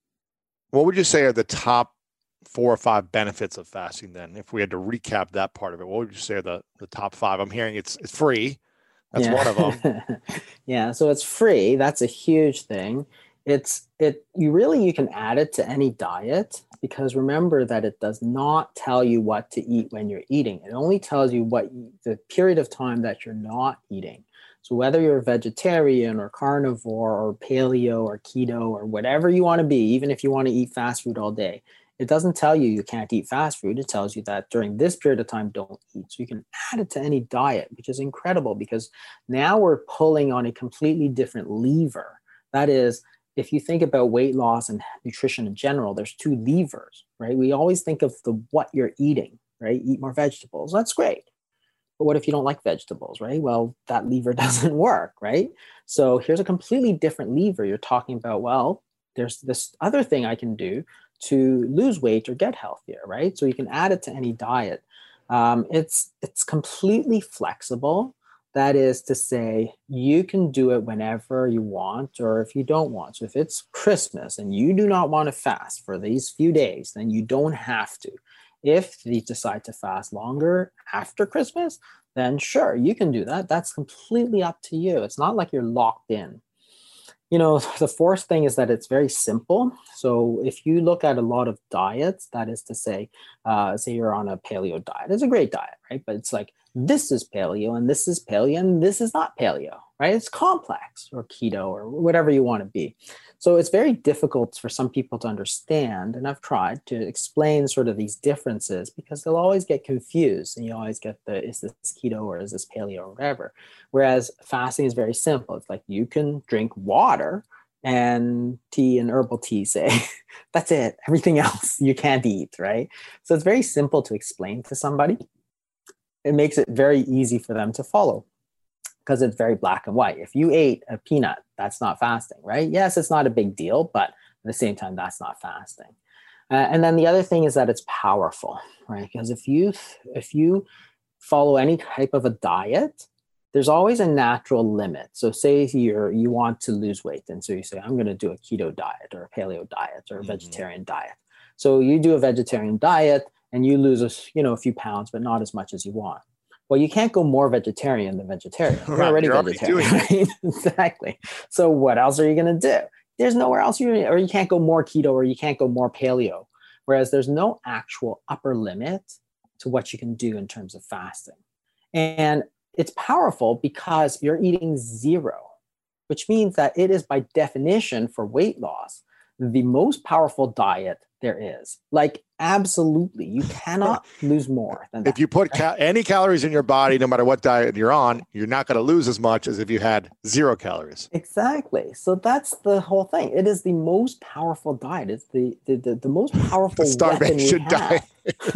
What would you say are the top four or five benefits of fasting then? If we had to recap that part of it, what would you say are the, the top five? I'm hearing it's it's free. That's yeah. one of them. Yeah, so it's free. That's a huge thing. It's it you really you can add it to any diet because remember that it does not tell you what to eat when you're eating. It only tells you what the period of time that you're not eating. So whether you're a vegetarian or carnivore or paleo or keto or whatever you want to be, even if you want to eat fast food all day, it doesn't tell you you can't eat fast food. It tells you that during this period of time, don't eat. So you can add it to any diet, which is incredible because now we're pulling on a completely different lever. That is, if you think about weight loss and nutrition in general, there's two levers, right? We always think of the what you're eating, right? Eat more vegetables. That's great. But what if you don't like vegetables, right? Well, that lever doesn't work, right? So here's a completely different lever. You're talking about, well, there's this other thing I can do to lose weight or get healthier, right? So you can add it to any diet. Um, it's it's completely flexible. That is to say, you can do it whenever you want or if you don't want. So if it's Christmas and you do not want to fast for these few days, then you don't have to. If you decide to fast longer after Christmas, then sure, you can do that. That's completely up to you. It's not like you're locked in. You know, the fourth thing is that it's very simple. So if you look at a lot of diets, that is to say, uh, say you're on a paleo diet, it's a great diet, right? But it's like, this is paleo and this is paleo and this is not paleo, right? It's complex or keto or whatever you want to be. So it's very difficult for some people to understand. And I've tried to explain sort of these differences because they'll always get confused and you always get the, is this keto or is this paleo or whatever? Whereas fasting is very simple. It's like you can drink water and tea and herbal tea, say, that's it. Everything else you can't eat, right? So it's very simple to explain to somebody. It makes it very easy for them to follow. because it's very black and white. If you ate a peanut, that's not fasting, right? Yes, it's not a big deal, but at the same time, that's not fasting. Uh, and then the other thing is that it's powerful, right? Because if you if you follow any type of a diet, there's always a natural limit. So say you're you want to lose weight, and so you say, I'm going to do a keto diet or a paleo diet or a mm-hmm. vegetarian diet. So you do a vegetarian diet and you lose a, you know, a few pounds, but not as much as you want. Well, you can't go more vegetarian than vegetarian. You're right, already you're vegetarian, already right? Exactly. So what else are you going to do? There's nowhere else you, or you can't go more keto or you can't go more paleo. Whereas there's no actual upper limit to what you can do in terms of fasting. And it's powerful because you're eating zero, which means that it is by definition for weight loss, the most powerful diet there is. Like, absolutely, you cannot lose more than that. If you put cal- any calories in your body, no matter what diet you're on, you're not going to lose as much as if you had zero calories. Exactly. So that's the whole thing. It is the most powerful diet. It's the the, the, the most powerful the weapon we have. Diet.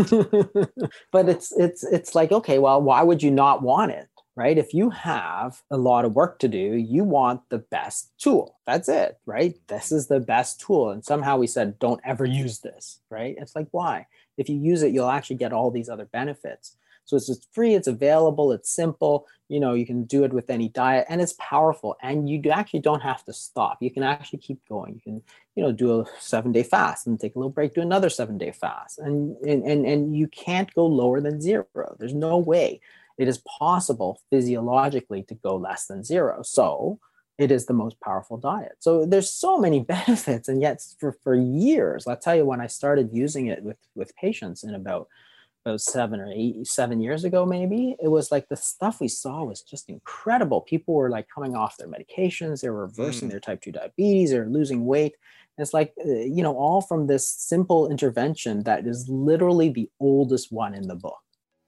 But it's it's it's like, okay, well, why would you not want it? Right? If you have a lot of work to do, you want the best tool. That's it, right? This is the best tool. And somehow we said, don't ever use this, right? It's like, why? If you use it, you'll actually get all these other benefits. So it's just free, it's available, it's simple. You know, you can do it with any diet and it's powerful. And you actually don't have to stop. You can actually keep going. You can, you know, do a seven day fast and take a little break, do another seven day fast. And, and, and, and you can't go lower than zero. There's no way. It is possible physiologically to go less than zero. So it is the most powerful diet. So there's so many benefits. And yet for, for years, I'll tell you, when I started using it with, with patients in about, about seven or eight, seven years ago, maybe, it was like the stuff we saw was just incredible. People were like coming off their medications. They were reversing mm. their type two diabetes. They're losing weight. And it's like, uh, you know, all from this simple intervention that is literally the oldest one in the book.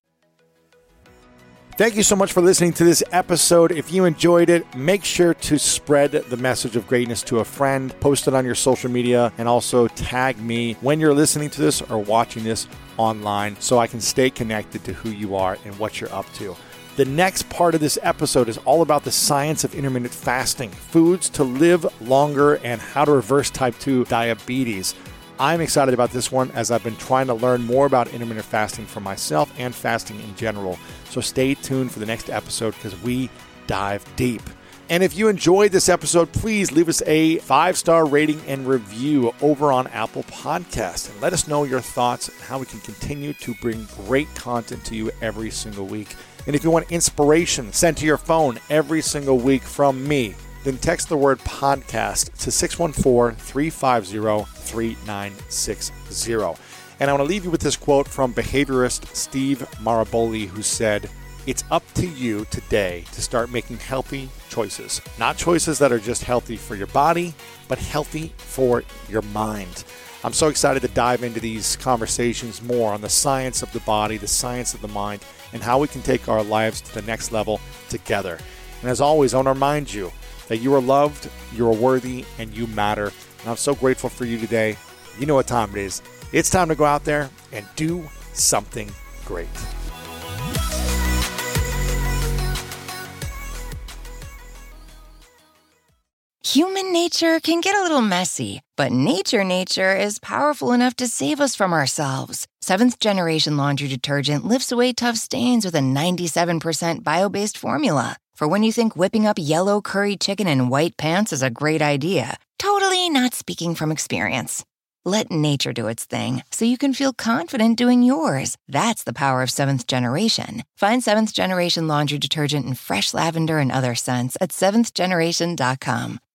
Thank you so much for listening to this episode. If you enjoyed it, make sure to spread the message of greatness to a friend, post it on your social media, and also tag me when you're listening to this or watching this online so I can stay connected to who you are and what you're up to. The next part of this episode is all about the science of intermittent fasting, foods to live longer, and how to reverse type two diabetes. I'm excited about this one as I've been trying to learn more about intermittent fasting for myself and fasting in general. So stay tuned for the next episode because we dive deep. And if you enjoyed this episode, please leave us a five-star rating and review over on Apple Podcasts. And let us know your thoughts and how we can continue to bring great content to you every single week. And if you want inspiration sent to your phone every single week from me, then text the word podcast to six one four, three five zero, three nine six zero. And I want to leave you with this quote from behaviorist Steve Maraboli, who said, "It's up to you today to start making healthy choices. Not choices that are just healthy for your body, but healthy for your mind." I'm so excited to dive into these conversations more on the science of the body, the science of the mind, and how we can take our lives to the next level together. And as always, I want to remind you that you are loved, you are worthy, and you matter. And I'm so grateful for you today. You know what time it is. It's time to go out there and do something great. Human nature can get a little messy, but nature nature is powerful enough to save us from ourselves. Seventh Generation Laundry Detergent lifts away tough stains with a ninety-seven percent bio-based formula. For when you think whipping up yellow curry chicken in white pants is a great idea, totally not speaking from experience. Let nature do its thing so you can feel confident doing yours. That's the power of Seventh Generation. Find Seventh Generation Laundry Detergent in fresh lavender and other scents at seventh generation dot com.